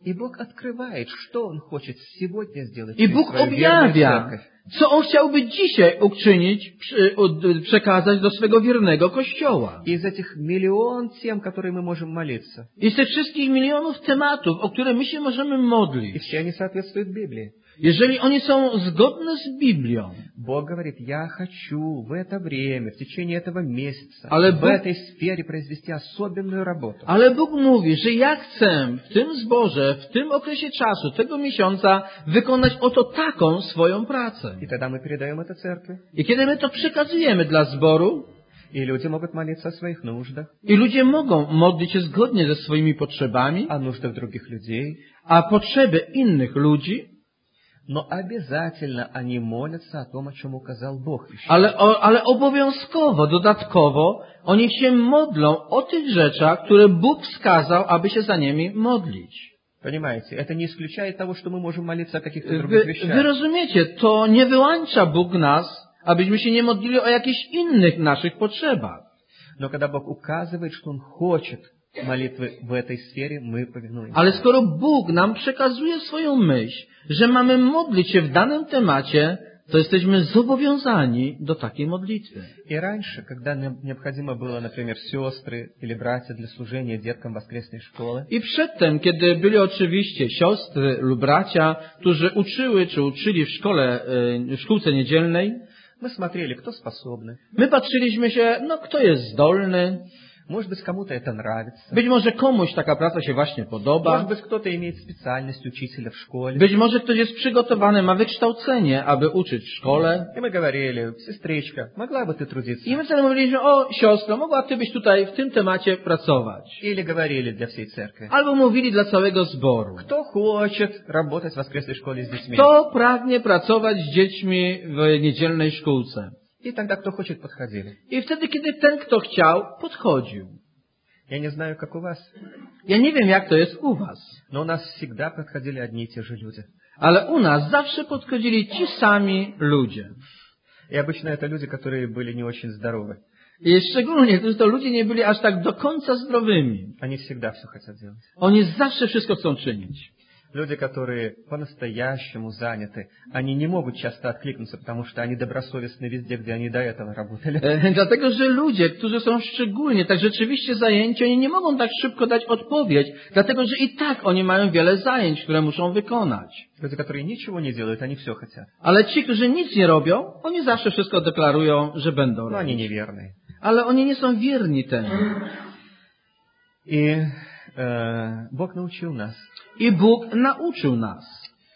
И Бог открывает, что Он хочет сегодня сделать. I Bóg objawia, co On chciałby dzisiaj uczynić, przekazać do swego wiernego Kościoła. Из этих миллион тем, которые мы можем молиться. I z tych wszystkich milionów tematów, o które my się możemy И modlić, все они соответствуют Библии. jeżeli one są zgodne z Biblią, Бог говорит, я хочу в это время, в течение этого месяца, Ale в Бог- этой сфере произвести особенную работу. ale Bóg mówi, że ja chcę w tym zborze, w tym okresie czasu, tego miesiąca wykonać oto taką swoją pracę. И тогда мы передаем это церкви. I kiedy my to przekazujemy dla zboru, И люди могут молиться о своих нуждах, i ludzie mogą modlić się zgodnie ze swoimi potrzebami, о нуждах других людей, a potrzeby innych ludzi, но обязательно они молятся о том, о чем указал Бог. ale obowiązkowo, dodatkowo, oni się modlą o tych rzeczach, które Bóg wskazał, aby się za nimi modlić. Понимаете, это не исключает того, что мы можем молиться о каких-то других Wy вещах. rozumiecie, to nie wyłącza Bóg nas, abyśmy się nie modlili o jakichś innych naszych potrzebach. Но когда Бог указывает, что Он хочет молитвы в этой сфере, мы повинуемся. Ale skoro Bóg nam przekazuje swoją myśl, że mamy modlić się w danym temacie, to jesteśmy zobowiązani do takiej modlitwy. И раньше, когда необходимо было, например, сестры или братья для служения деткам воскресной школы, I przedtem, kiedy byli oczywiście siostry lub bracia, którzy uczyły czy uczyli w szkółce niedzielnej, мы смотрели, кто способный. my patrzyliśmy się, kto jest zdolny. Может быть, кому-то это нравится. Być może komuś taka praca się właśnie podoba. Может быть, кто-то имеет специальность учителя в школе. Być może ktoś jest przygotowany, ma wykształcenie, aby uczyć w szkole. И мы говорили, сестричка, могла бы ты трудиться? I my wtedy mówiliśmy, o siostro, mogła ty byś tutaj w tym temacie pracować. Или говорили для всей церкви. Albo mówili dla całego zboru. Кто хочет работать в воскресной школе с детьми? Kto pragnie pracować z dziećmi w niedzielnej szkółce? И тогда кто хочет, подходили. I wtedy, kiedy ten, kto chciał, podchodził. Я не знаю, как у вас, Ja nie wiem, jak to jest u was, но у нас всегда подходили одни и те же люди. ale u nas zawsze podchodzili ci sami ludzie. И обычно это люди, которые были не очень здоровы. I szczególnie, że to ludzie nie byli aż tak do końca zdrowymi. Они всегда все хотят делать. Oni zawsze wszystko chcą czynić. Люди, которые по-настоящему заняты, они не могут часто откликнуться, потому что они добросовестны везде, где они до этого работали. Dlatego, że ludzie, którzy są szczególnie tak rzeczywiście zajęci, oni nie mogą tak szybko dać odpowiedź, dlatego, że i tak oni mają wiele zajęć, które muszą wykonać. Люди, которые nичего не делают, они все хотят. Ale ci, którzy nic nie robią, oni zawsze wszystko deklarują, że będą Но они robić. неверные. Ale oni nie są wierni temu. И Бог научил нас, I Bóg nauczył nas,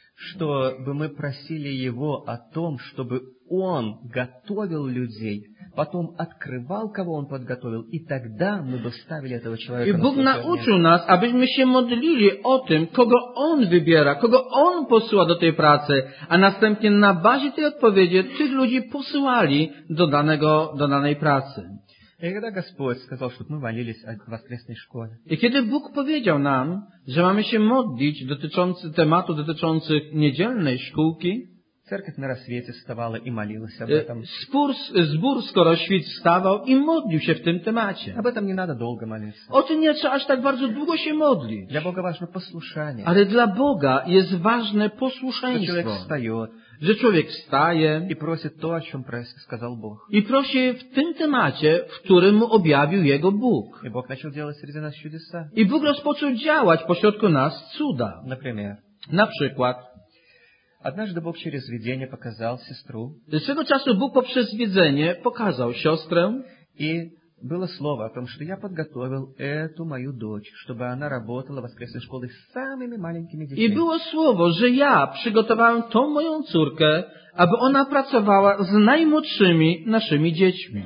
чтобы мы просили Его о том, чтобы Он готовил людей, потом открывал, кого Он подготовил, и тогда мы бы ставили этого человека I на Bóg служение. nauczył nas, abyśmy się modlili o tym, kogo On wybiera, kogo On posyła do tej pracy, a następnie na bazie tej odpowiedzi tych ludzi posyłali do danej pracy. И когда Господь сказал, чтобы мы молились о воскресной школе, I kiedy Bóg powiedział nam, że mamy się modlić tematu dotyczących niedzielnej szkółki, церковь на рассвете вставала и молилась об этом. Zbór skoro świt wstawał i modlił się w tym temacie. Об этом не надо долго молиться. O tym nie trzeba aż tak bardzo długo się modlić. Для Бога важно послушание. Ale dla Boga jest ważne Что человек posłuszeństwo. встает Że człowiek wstaje и просит то, о чем сказал Бог. i prosi w tym temacie, w którym mu objawił jego Bóg. И Бог начал делать среди нас чудеса. I Bóg rozpoczął działać pośrodku nas cuda. Например, Na przykład, однажды Бог через видение показал сестру, swego czasu Bóg poprzez widzenie pokazał siostrę и было слово о том, что я подготовил эту мою дочь, чтобы она работала в воскресной школе с самыми маленькими i детьми. było słowo, że ja przygotowałem tą moją córkę, aby ona pracowała z najmłodszymi naszymi dziećmi.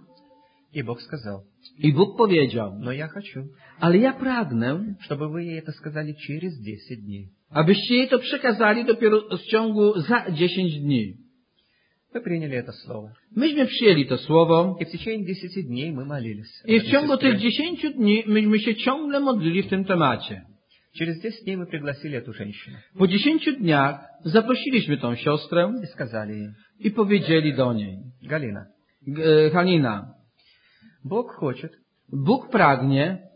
И Бог сказал, I Bóg powiedział, но я хочу, ale ja pragnę, чтобы вы ей это сказали через 10 дней. abyście jej to przekazali dopiero w ciągu za 10 dni. Мы приняли это слово. Myśmy przyjęli to słowo И в течение 10 дней мы молились. i w ciągu tych Сестры. 10 dni myśmy się ciągle modlili w tym temacie. Через 10 дней мы пригласили эту женщину Po 10 dniach zaprosiliśmy tą siostrę и сказали ей, i powiedzieli do niej, Галина, Halina, Бог хочет, Bóg pragnie,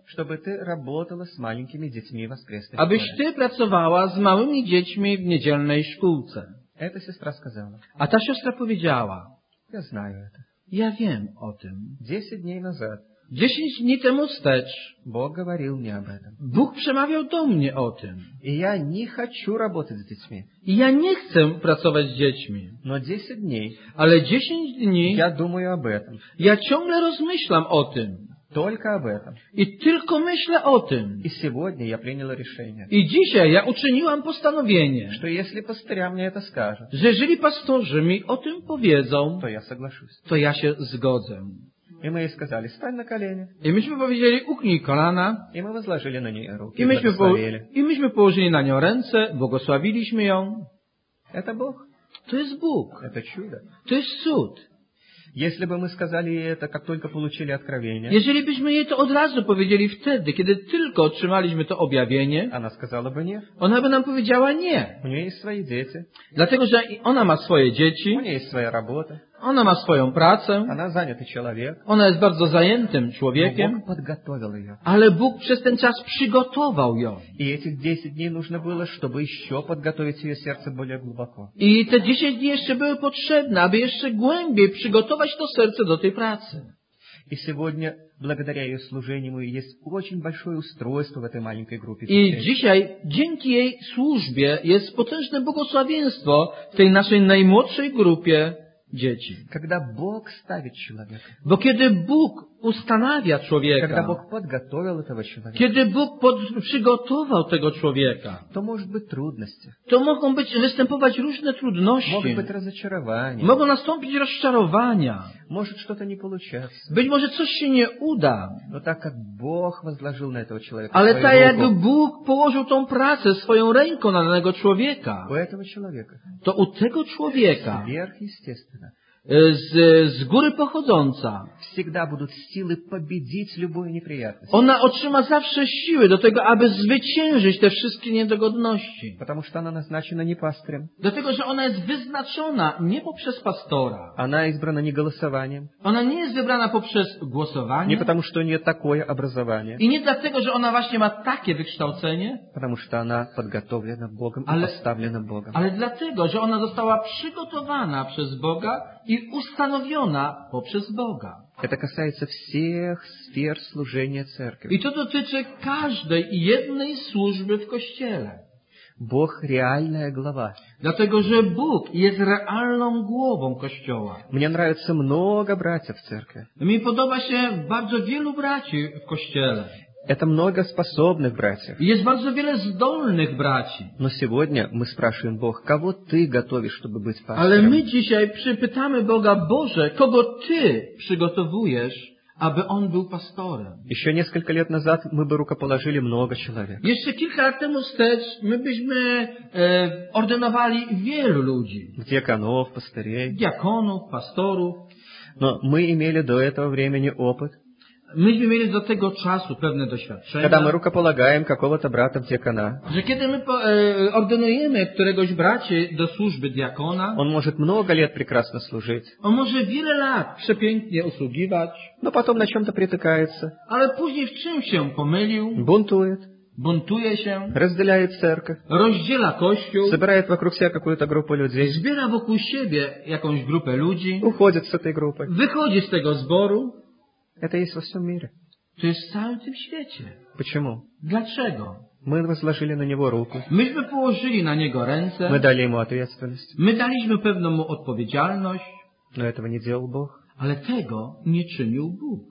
чтобы ты работала с маленькими детьми в воскресной abyś школе. ty pracowała z małymi dziećmi w niedzielnej szkółce. Эта сестра сказала, A ta siostra powiedziała, я знаю это. ja wiem o tym. 10 дней назад 10 dni temu wstecz Бог говорил мне об этом. Bóg przemawiał do mnie o tym. И я не хочу работать с детьми. I ja nie chcę pracować z dziećmi. Но 10 дней Ale 10 dni я думаю об этом. ja ciągle rozmyślam o tym. Только об этом. I tylko myślę o tym. И сегодня я приняла решение, I dzisiaj ja uczyniłam postanowienie, что если пастыря мне это скажут, że jeżeli pastorzy mi o tym powiedzą, то я соглашусь. to ja się zgodzę. И мы ей сказали, стань на колени. I myśmy powiedzieli, uknij kolana. И мы возложили на нее руки, I благословили. myśmy położyli na nią ręce, błogosławiliśmy ją. Это Бог. To jest Bóg. Это чудо. To jest cud. Если бы мы сказали ей это, как только получили откровение, Jeżeli byśmy jej to od razu powiedzieli wtedy, kiedy tylko otrzymaliśmy to objawienie, она сказала бы нет. ona by nam powiedziała nie. У нее есть свои дети, Dlatego, że ona ma swoje у dzieci, нее есть своя работа, ona ma swoją pracę, она занятый человек. ona jest bardzo zajętym Но człowiekiem, Бог подготовил ее. ale Bóg przez ten czas przygotował ją. И этих 10 дней нужно было, чтобы еще подготовить ее сердце более глубоко. I te 10 dni jeszcze były potrzebne, aby jeszcze głębiej przygotować to serce do tej pracy. И сегодня, благодаря ее служению, есть очень большое устройство в этой маленькой группе. I детей. dzisiaj, dzięki jej służbie, jest potężne błogosławieństwo w tej naszej najmłodszej grupie dzieci. Когда Бог ставит человека, Bo kiedy Bóg ustanawia когда człowieka, Бог подготовил этого человека, kiedy Bóg przygotował tego człowieka, то может быть трудности, to mogą występować różne trudności, может быть разочарование, mogą nastąpić rozczarowania, может что-то не получаться. być może coś się nie uda, Но так как Бог возложил на этого человека ale свою tak jak руку, Bóg położył tą pracę swoją ręką na danego człowieka, у этого человека to u tego człowieka, сверхъестественно z góry pochodząca, всегда будут силы победить любую неприятность. ona otrzyma zawsze siły do tego, aby zwyciężyć te wszystkie niedogodności. Потому что она назначена не пастырем. Dlatego, że ona jest wyznaczona nie poprzez pastora. Она избрана не голосованием. Ona nie jest wybrana poprzez Не głosowanie. потому, что у нее такое образование. I nie dlatego, że ona właśnie ma takie wykształcenie, Потому что она подготовлена Богом и Ale- поставлена Богом. ale dlatego, że ona została przygotowana przez Boga i ustanowiona poprzez Boga. Это касается всех сфер служения церкви. I to dotyczy każdej i jednej służby w Kościele. Бог реальная глава. Dlatego, że Bóg jest realną głową Kościoła. Мне нравится много братьев в церкви. Mi podoba się bardzo wielu braci w Kościele. Это много способных братьев. I jest bardzo wiele zdolnych braci. Но сегодня мы спрашиваем Бог, кого Ты готовишь, чтобы быть Ale пастором? my dzisiaj przypytamy Boga, Boże, kogo Ty przygotowujesz, aby on był pastorem? Еще несколько лет назад мы бы рукоположили много человек. Jeszcze kilka lat temu wstecz my byśmy ordynowali wielu ludzi. Диаконов, пастырей. Diakonów, pastorów. Но мы имели до этого времени опыт. Myśmy mieli do tego czasu pewne Когда мы doświadczenia, рукополагаем какого-то брата в диакона, że kiedy my ordynujemy któregoś braci do służby diakona, он может много лет прекрасно служить, on może wiele lat przepięknie usługiwać, но потом на чем-то притыкается, ale później w czym się pomylił, бунтует, buntuje się, разделяет церковь, rozdziela Kościół, собирает вокруг себя какую-то группу людей, zbiera wokół siebie jakąś grupę ludzi, уходит с этой группы. wychodzi z tego zboru. Это есть во всем мире. To jest w całym tym świecie. Почему? Dlaczego? Мы возложили на него руку, Myśmy położyli na niego ręce, мы дали ему ответственность, my daliśmy pewną mu odpowiedzialność, но этого не делал Бог. ale tego nie czynił Bóg.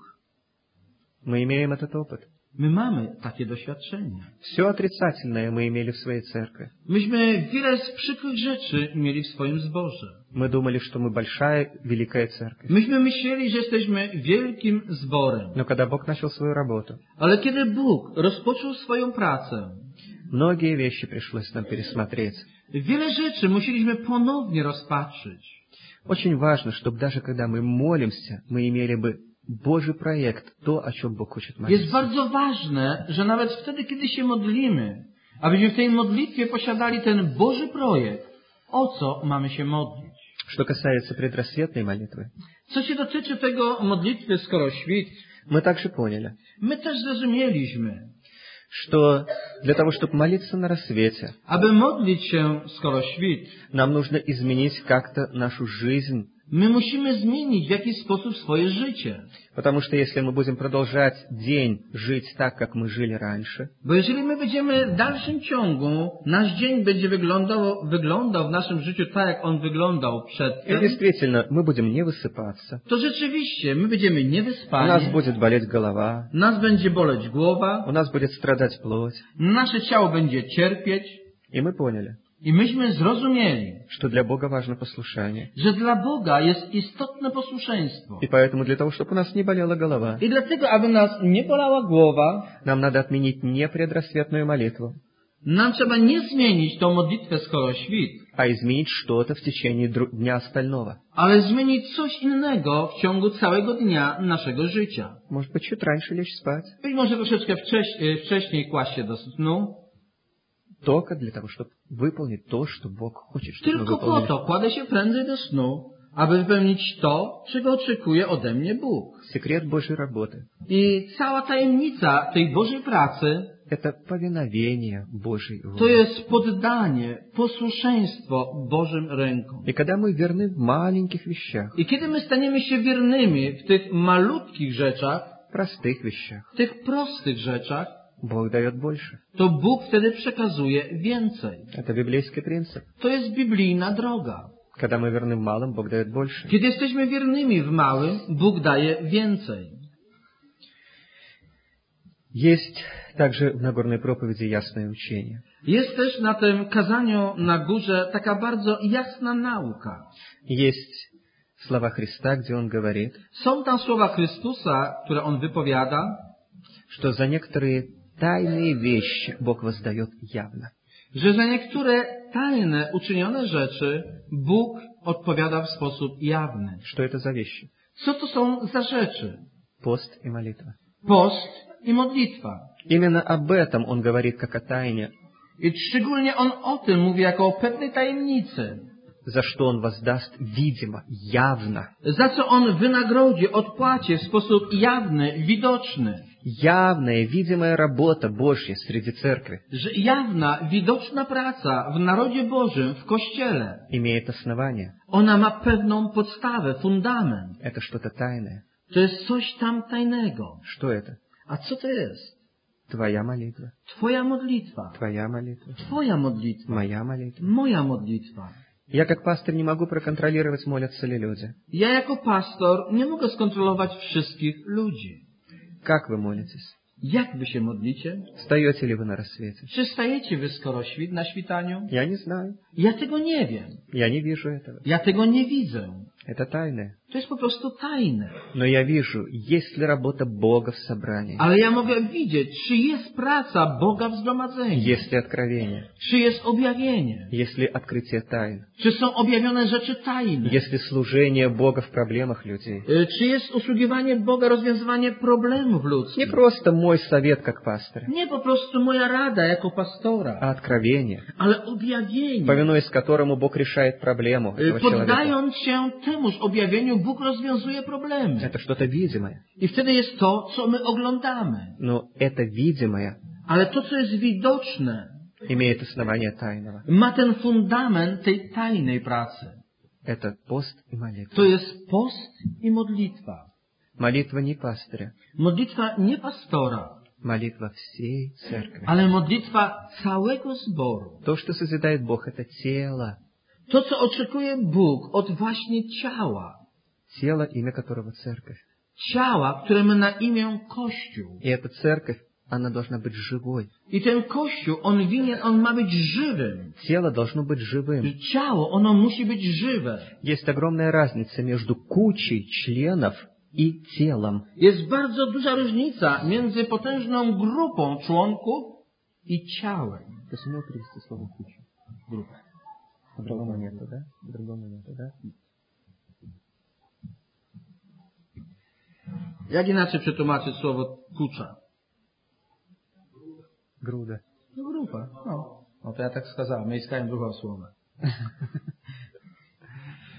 Мы имеем этот опыт. My mamy takie doświadczenie. Все отрицательное мы имели в своей церкви. Myśmy wiele z przykrych rzeczy mieli w swoim zborze. Мы думали, что мы большая, великая церковь. Myśmy myśleli, że jesteśmy wielkim zborem. Но когда Бог начал свою работу, Ale kiedy Bóg rozpoczął swoją pracę, многие вещи пришлось нам пересмотреть. wiele rzeczy musieliśmy ponownie rozpatrzyć. Очень важно, чтобы даже когда мы молимся, мы имели бы Божий проект, то, о чем Бог хочет Jest молиться. bardzo ważne, że nawet wtedy, kiedy się modlimy, abyśmy w tej modlitwie posiadali ten Boży projekt, o co mamy się modlić. Что касается предрассветной молитвы, Co się dotyczy tego modlitwy skoro świt, Мы также поняли, My też zrozumieliśmy, что для того, чтобы молиться на рассвете, aby modlić się skoro świt, нам нужно изменить как-то нашу жизнь. my musimy zmienić w jakiś sposób swoje życie. Потому что если мы будем продолжать день жить так, как мы жили раньше, Bo jeżeli my będziemy w dalszym ciągu, nasz dzień będzie wyglądał w naszym życiu tak, jak on wyglądał и przedtem, действительно мы будем не высыпаться, to rzeczywiście my będziemy у нас niewyspani, будет болеть голова, nas będzie boleć głowa, у нас будет stradać плоть. nasze ciało będzie cierpieć И мы поняли, i myśmy zrozumieli, что для Бога важно послушание. że dla Boga jest istotne posłuszeństwo. И поэтому для того, чтобы у нас не болела голова, I dlatego, aby nas nie bolała głowa, нам надо отменить не предрассветную молитву, nam trzeba nie zmienić tą modlitwę skoro świt, а изменить что-то в течение дня остального. ale zmienić coś innego w ciągu całego dnia naszego życia. Может быть, чуть раньше лечь спать, Być może troszeczkę wcześniej kłaść się do snu, только для того, чтобы выполнить то, что Бог хочет, чтобы мы tylko po выполнили. to kładę się prędzej do snu, aby wypełnić to, czego oczekuje ode mnie Bóg. Секрет Божьей работы I cała tajemnica tej Bożej pracy – это повиновение Божьей to воле. jest poddanie, posłuszeństwo Bożym rękom. И когда мы верны в маленьких вещах, I kiedy my staniemy się wiernymi w tych malutkich rzeczach, простых вещах, w tych prostych rzeczach, Бог дает больше. to Bóg wtedy przekazuje więcej. Это библейский принцип. To jest biblijna droga. Когда мы верны в малом, Бог дает больше. Kiedy jesteśmy wiernymi w małym, Bóg daje więcej. Есть также в Нагорной проповеди ясное учение. Jest też na tym kazaniu na górze taka bardzo jasna nauka. Есть слова Христа, где Он говорит, Są tam słowa Chrystusa, które On wypowiada, что за некоторые тайные вещи Бог воздает явно. że za niektóre tajne, uczynione rzeczy Bóg odpowiada w sposób jawny. Что это за вещи? Co to są za rzeczy? Пост и молитва. Post i modlitwa. Именно об этом Он говорит как о тайне, I szczególnie On o tym mówi jako o pewnej tajemnicy. за что Он воздаст видимо, явно. Za co On wynagrodzi, odpłaci w sposób jawny, widoczny. Явная, видимая работа Божья среди церкви Że jawna, widoczna praca w narodzie Bożym, w Kościele, имеет основание. ona ma pewną podstawę, fundament. Это что-то тайное. To jest coś tam tajnego. Что это? A co to jest? Твоя молитва, Twoja modlitwa. твоя молитва, Twoja modlitwa. моя молитва. Moja modlitwa. Я как пастор не могу проконтролировать, молятся ли люди. Ja jako pastor nie mogę skontrolować wszystkich ludzi. Как вы молитесь? Jak wy się modlicie? Встаете ли вы на рассвете? Czy stajecie wy skoro na świtaniu? Я не знаю. Ja tego nie wiem. Я не вижу этого. Ja tego nie widzę. Это тайное. To jest po prostu tajne. Но я вижу, есть ли работа Бога в собрании. Ale ja mogę widzieć, czy jest praca Boga w zgromadzeniu. Есть ли откровение. Czy jest objawienie. Есть ли открытие тайн. Czy są objawione rzeczy tajne. Есть ли служение Бога в проблемах людей. Czy jest usługiwanie Boga, rozwiązywanie problemów Не ludzkich. просто мой совет как пастора, Nie po prostu moja rada jako pastora, а откровение, ale objawienie. повинуясь которому Бог решает проблему этого человека. Poddając się temuż objawieniu, Bóg rozwiązuje problemy. Это что-то видимое. I wtedy jest to, co my oglądamy. Но это видимое Ale to, co jest widoczne, имеет основание тайного. ma ten fundament tej tajnej pracy. Это пост и молитва. To jest post i modlitwa. Молитва не пастыря, Modlitwa nie pastora, молитва всей церкви. ale modlitwa całego zboru. То, что созидает Бог, это тело. To, co oczekuje Bóg od właśnie ciała. Тело, имя которого церковь. Ciała, które ma na imię Kościół. И эта церковь, она должна быть живой. I ten Kościół, on ma być żywym. Тело должно быть живым. Ciało, ono musi być żywe. Есть огромная разница между кучей членов и телом. Jest bardzo duża różnica między potężną grupą członków i ciałem. Ты сумел перевести слово куча? Группа. По-другому нету, да? По-другому нету, да? Jak inaczej przetłumaczyć słowo kucza? Груда. No grupa. No to ja tak wskazałem. Miejskałem drugie słowo.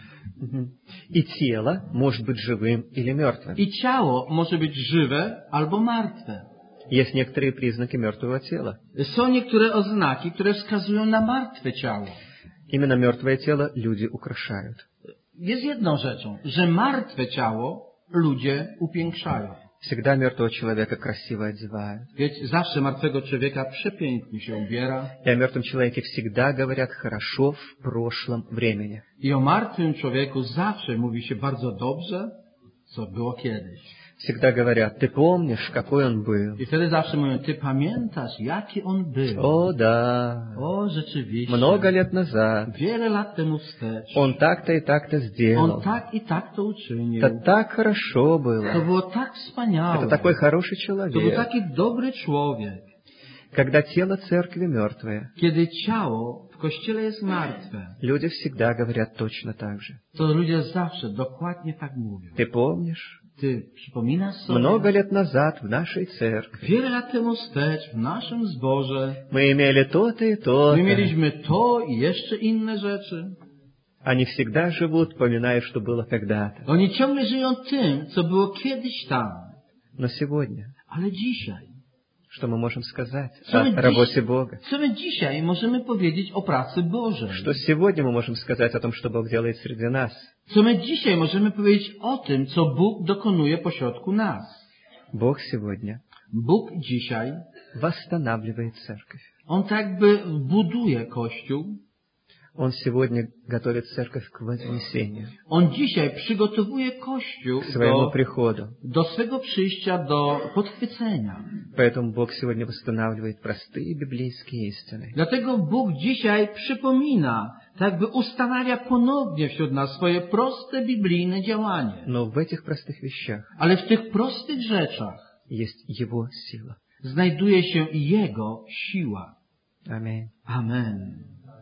И тело может быть живым или мертвым. I ciało może być żywe albo martwe. Есть некоторые признаки мертвого тела. Są niektóre oznaki, które wskazują na martwe ciało. Именно мертвое тело люди украшают. Jest jedną rzeczą, że martwe ciało ludzie upiększają. Всегда мертвого человека красиво одевают. Wiecie, zawsze martwego człowieka przepięknie się ubiera. И о мертвом человеке всегда говорят хорошо в прошлом времени. I o martwym człowieku zawsze mówi się bardzo dobrze, co było kiedyś. Всегда говорят, ты помнишь, какой он был? I wtedy zawsze mówią, ty pamiętasz, jaki on był? О, да, O, rzeczywiście. много лет назад Wiele lat temu wstecz. он так-то и так-то сделал. On tak i tak to uczynił. Это так хорошо To было. było tak wspaniałe. Это такой хороший To był человек. taki dobry człowiek. Когда тело церкви мертвое, Kiedy ciało w kościele jest martwe, люди всегда говорят точно так же. to ludzie zawsze dokładnie tak mówią. Ты помнишь? Ty przypominasz sobie? Много лет назад в нашей церкви Wiele lat temu wstecz w naszym zborze мы имели то-то и то-то. my mieliśmy to i jeszcze inne rzeczy. Они всегда живут, поминая, что было когда-то. Oni ciągle żyją tym, co było kiedyś tam. Но сегодня, Ale dzisiaj, что мы можем сказать Co my о работе Бога? co my dzisiaj możemy powiedzieć o pracy Bożej? Что сегодня мы можем сказать о том, что Бог делает среди нас? Co my dzisiaj możemy powiedzieć o tym, co Bóg dokonuje pośrodku nas? Bог сегодня Bóg dzisiaj, восстанавливает церковь. On tak jakby buduje Kościół. Он сегодня готовит церковь к вознесению, On dzisiaj przygotowuje Kościół к своему приходу. do swego przyjścia, do podchwycenia. Поэтому Бог сегодня восстанавливает простые библейские истины. Dlatego Bóg dzisiaj przypomina, tak jakby ustanawia ponownie wśród nas swoje proste biblijne działanie. Но в этих простых вещах Ale w tych prostych rzeczach есть Его сила. znajduje się Jego siła. Аминь. Amen.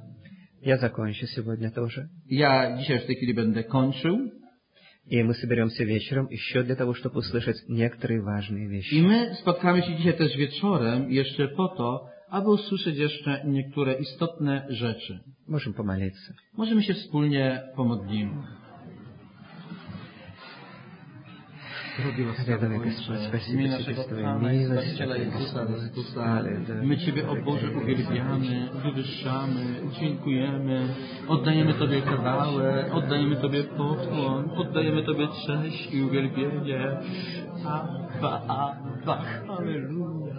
Я закончу сегодня тоже. Ja dzisiaj w tej chwili będę kończył. И мы соберемся вечером еще для того, чтобы услышать некоторые важные I вещи. my spotkamy się dzisiaj też wieczorem jeszcze po to, aby usłyszeć jeszcze niektóre istotne rzeczy. Можем помолиться. Możemy się wspólnie pomodlimy. Drogi łaskawy Ojcze, w imieniu naszego Pana i Zbawiciela Jezusa Chrystusa, my Ciebie, o Boże, uwielbiamy, wywyższamy, dziękujemy, oddajemy Tobie chwałę, oddajemy Tobie pokłon, oddajemy Tobie cześć i uwielbienie. Abba, Abba, halleluja,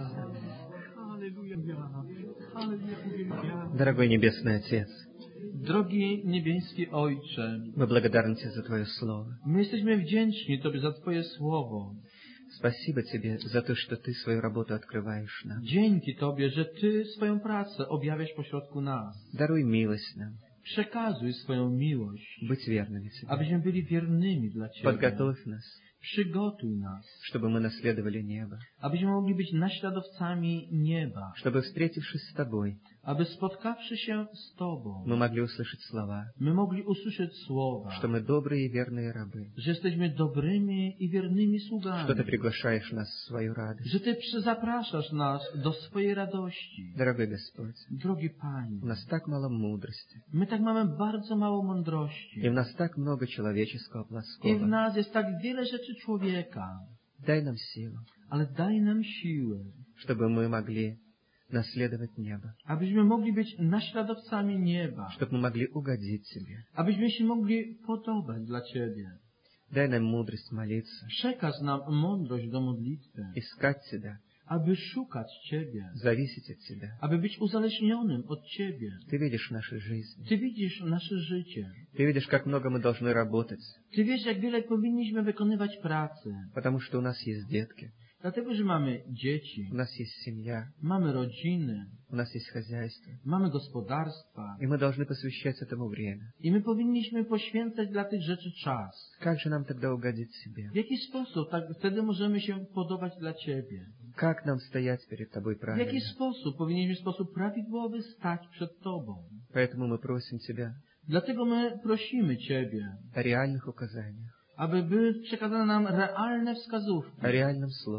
halleluja, halleluja, uwielbiamy. Дорогой Небесный Отец, Drogi niebieski Ojcze, мы благодарны Тебе за Твое Слово. my jesteśmy wdzięczni Tobie za Twoje słowo. Спасибо Тебе за то, что Ты свою работу открываешь нам. Dzięki Tobie, że Ty swoją pracę objawiasz pośrodku nas. Даруй милость нам, Przekazuj swoją miłość, быть верными Тебе. abyśmy byli wiernymi dla Ciebie. Подготовь нас, Przygotuj nas, чтобы мы наследовали небо, abyśmy mogli być naśladowcami nieba, чтобы, встретившись с Тобой, aby spotkawszy się z Tobą, мы могли услышать слова, my mogli usłyszeć słowa, что мы добрые и верные рабы, że jesteśmy dobrymi i wiernymi sługami, что Ты приглашаешь нас в свою радость. że Ty zapraszasz nas do swojej radości. Дорогой Господь, Drogi Panie, у нас так мало мудрости, my tak mamy bardzo mało mądrości и в нас так много человеческого i w плоского. nas jest tak wiele rzeczy człowieka, Дай нам силу, ale daj nam siłę, чтобы мы могли наследовать небо, abyśmy mogli być naśladowcami nieba, чтобы мы могли угодить Тебе. abyśmy się mogli podobać dla Ciebie. Дай нам мудрость молиться, Przekaz nam mądrość do modlitwy, искать Тебя, aby szukać Ciebie, зависеть от Тебя. aby być uzależnionym od Ciebie. Ты видишь наши жизни. Ty widzisz nasze życie. Ты видишь, как много мы должны работать, Ty wiesz, jak wiele powinniśmy wykonywać pracy, потому что у нас есть детки, dlatego, że mamy dzieci, у нас есть семья, mamy rodziny, у нас есть хозяйство, mamy gospodarstwa и мы должны посвящать этому время. i my powinniśmy poświęcać dla tych rzeczy czas. Как же нам тогда угодить себе? W jaki sposób tak wtedy możemy się podobać dla Ciebie? Как нам стоять перед Тобой W правильно? jaki sposób powinniśmy w sposób prawidłowy stać przed Tobą? Поэтому мы просим Тебя Dlatego my prosimy Ciebie, о реальных указаниях, aby były przekazane nam realne wskazówki, о реальном слове, o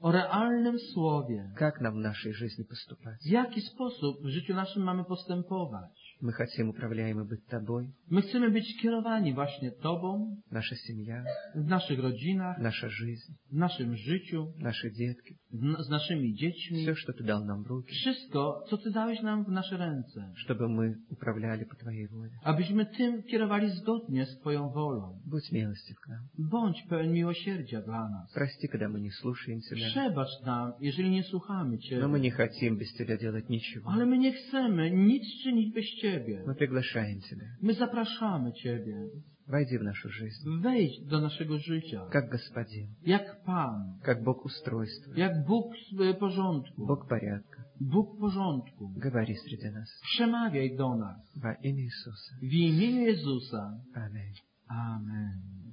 o realnym słowie. Как нам в нашей жизни поступать? W jaki sposób w życiu naszym mamy postępować? Мы хотим управляемы быть Тобой, My chcemy być kierowani właśnie Tobą, наша семья, w naszych rodzinach, наша жизнь, w naszym życiu, наши детки, z naszymi dziećmi. все, что Ты dал нам в руки, Wszystko, co Ty dałeś nam w nasze ręce. чтобы мы управляли по Твоей воле. Abyśmy tym kierowali zgodnie z Twoją wolą. Будь милостив к нам. Bądź pełen miłosierdzia dla nas. Прости, когда мы не слушаем Тебя, Przebacz nam, jeżeli nie słuchamy но мы Ciebie. не хотим без Тебя делать ничего. Ale my nie chcemy nic czynić bez Ciebie. Мы приглашаем Тебя. My zapraszamy Ciebie. Войди в нашу жизнь, Wejdź do naszego życia. как Господин, Jak Pan. как Бог устройства, Jak Bóg porządku. Бог порядка. Bóg porządku. Говори среди нас. Przemawiaj do nas. Во имя Иисуса. W imieniu Jezusa. Аминь. Amen.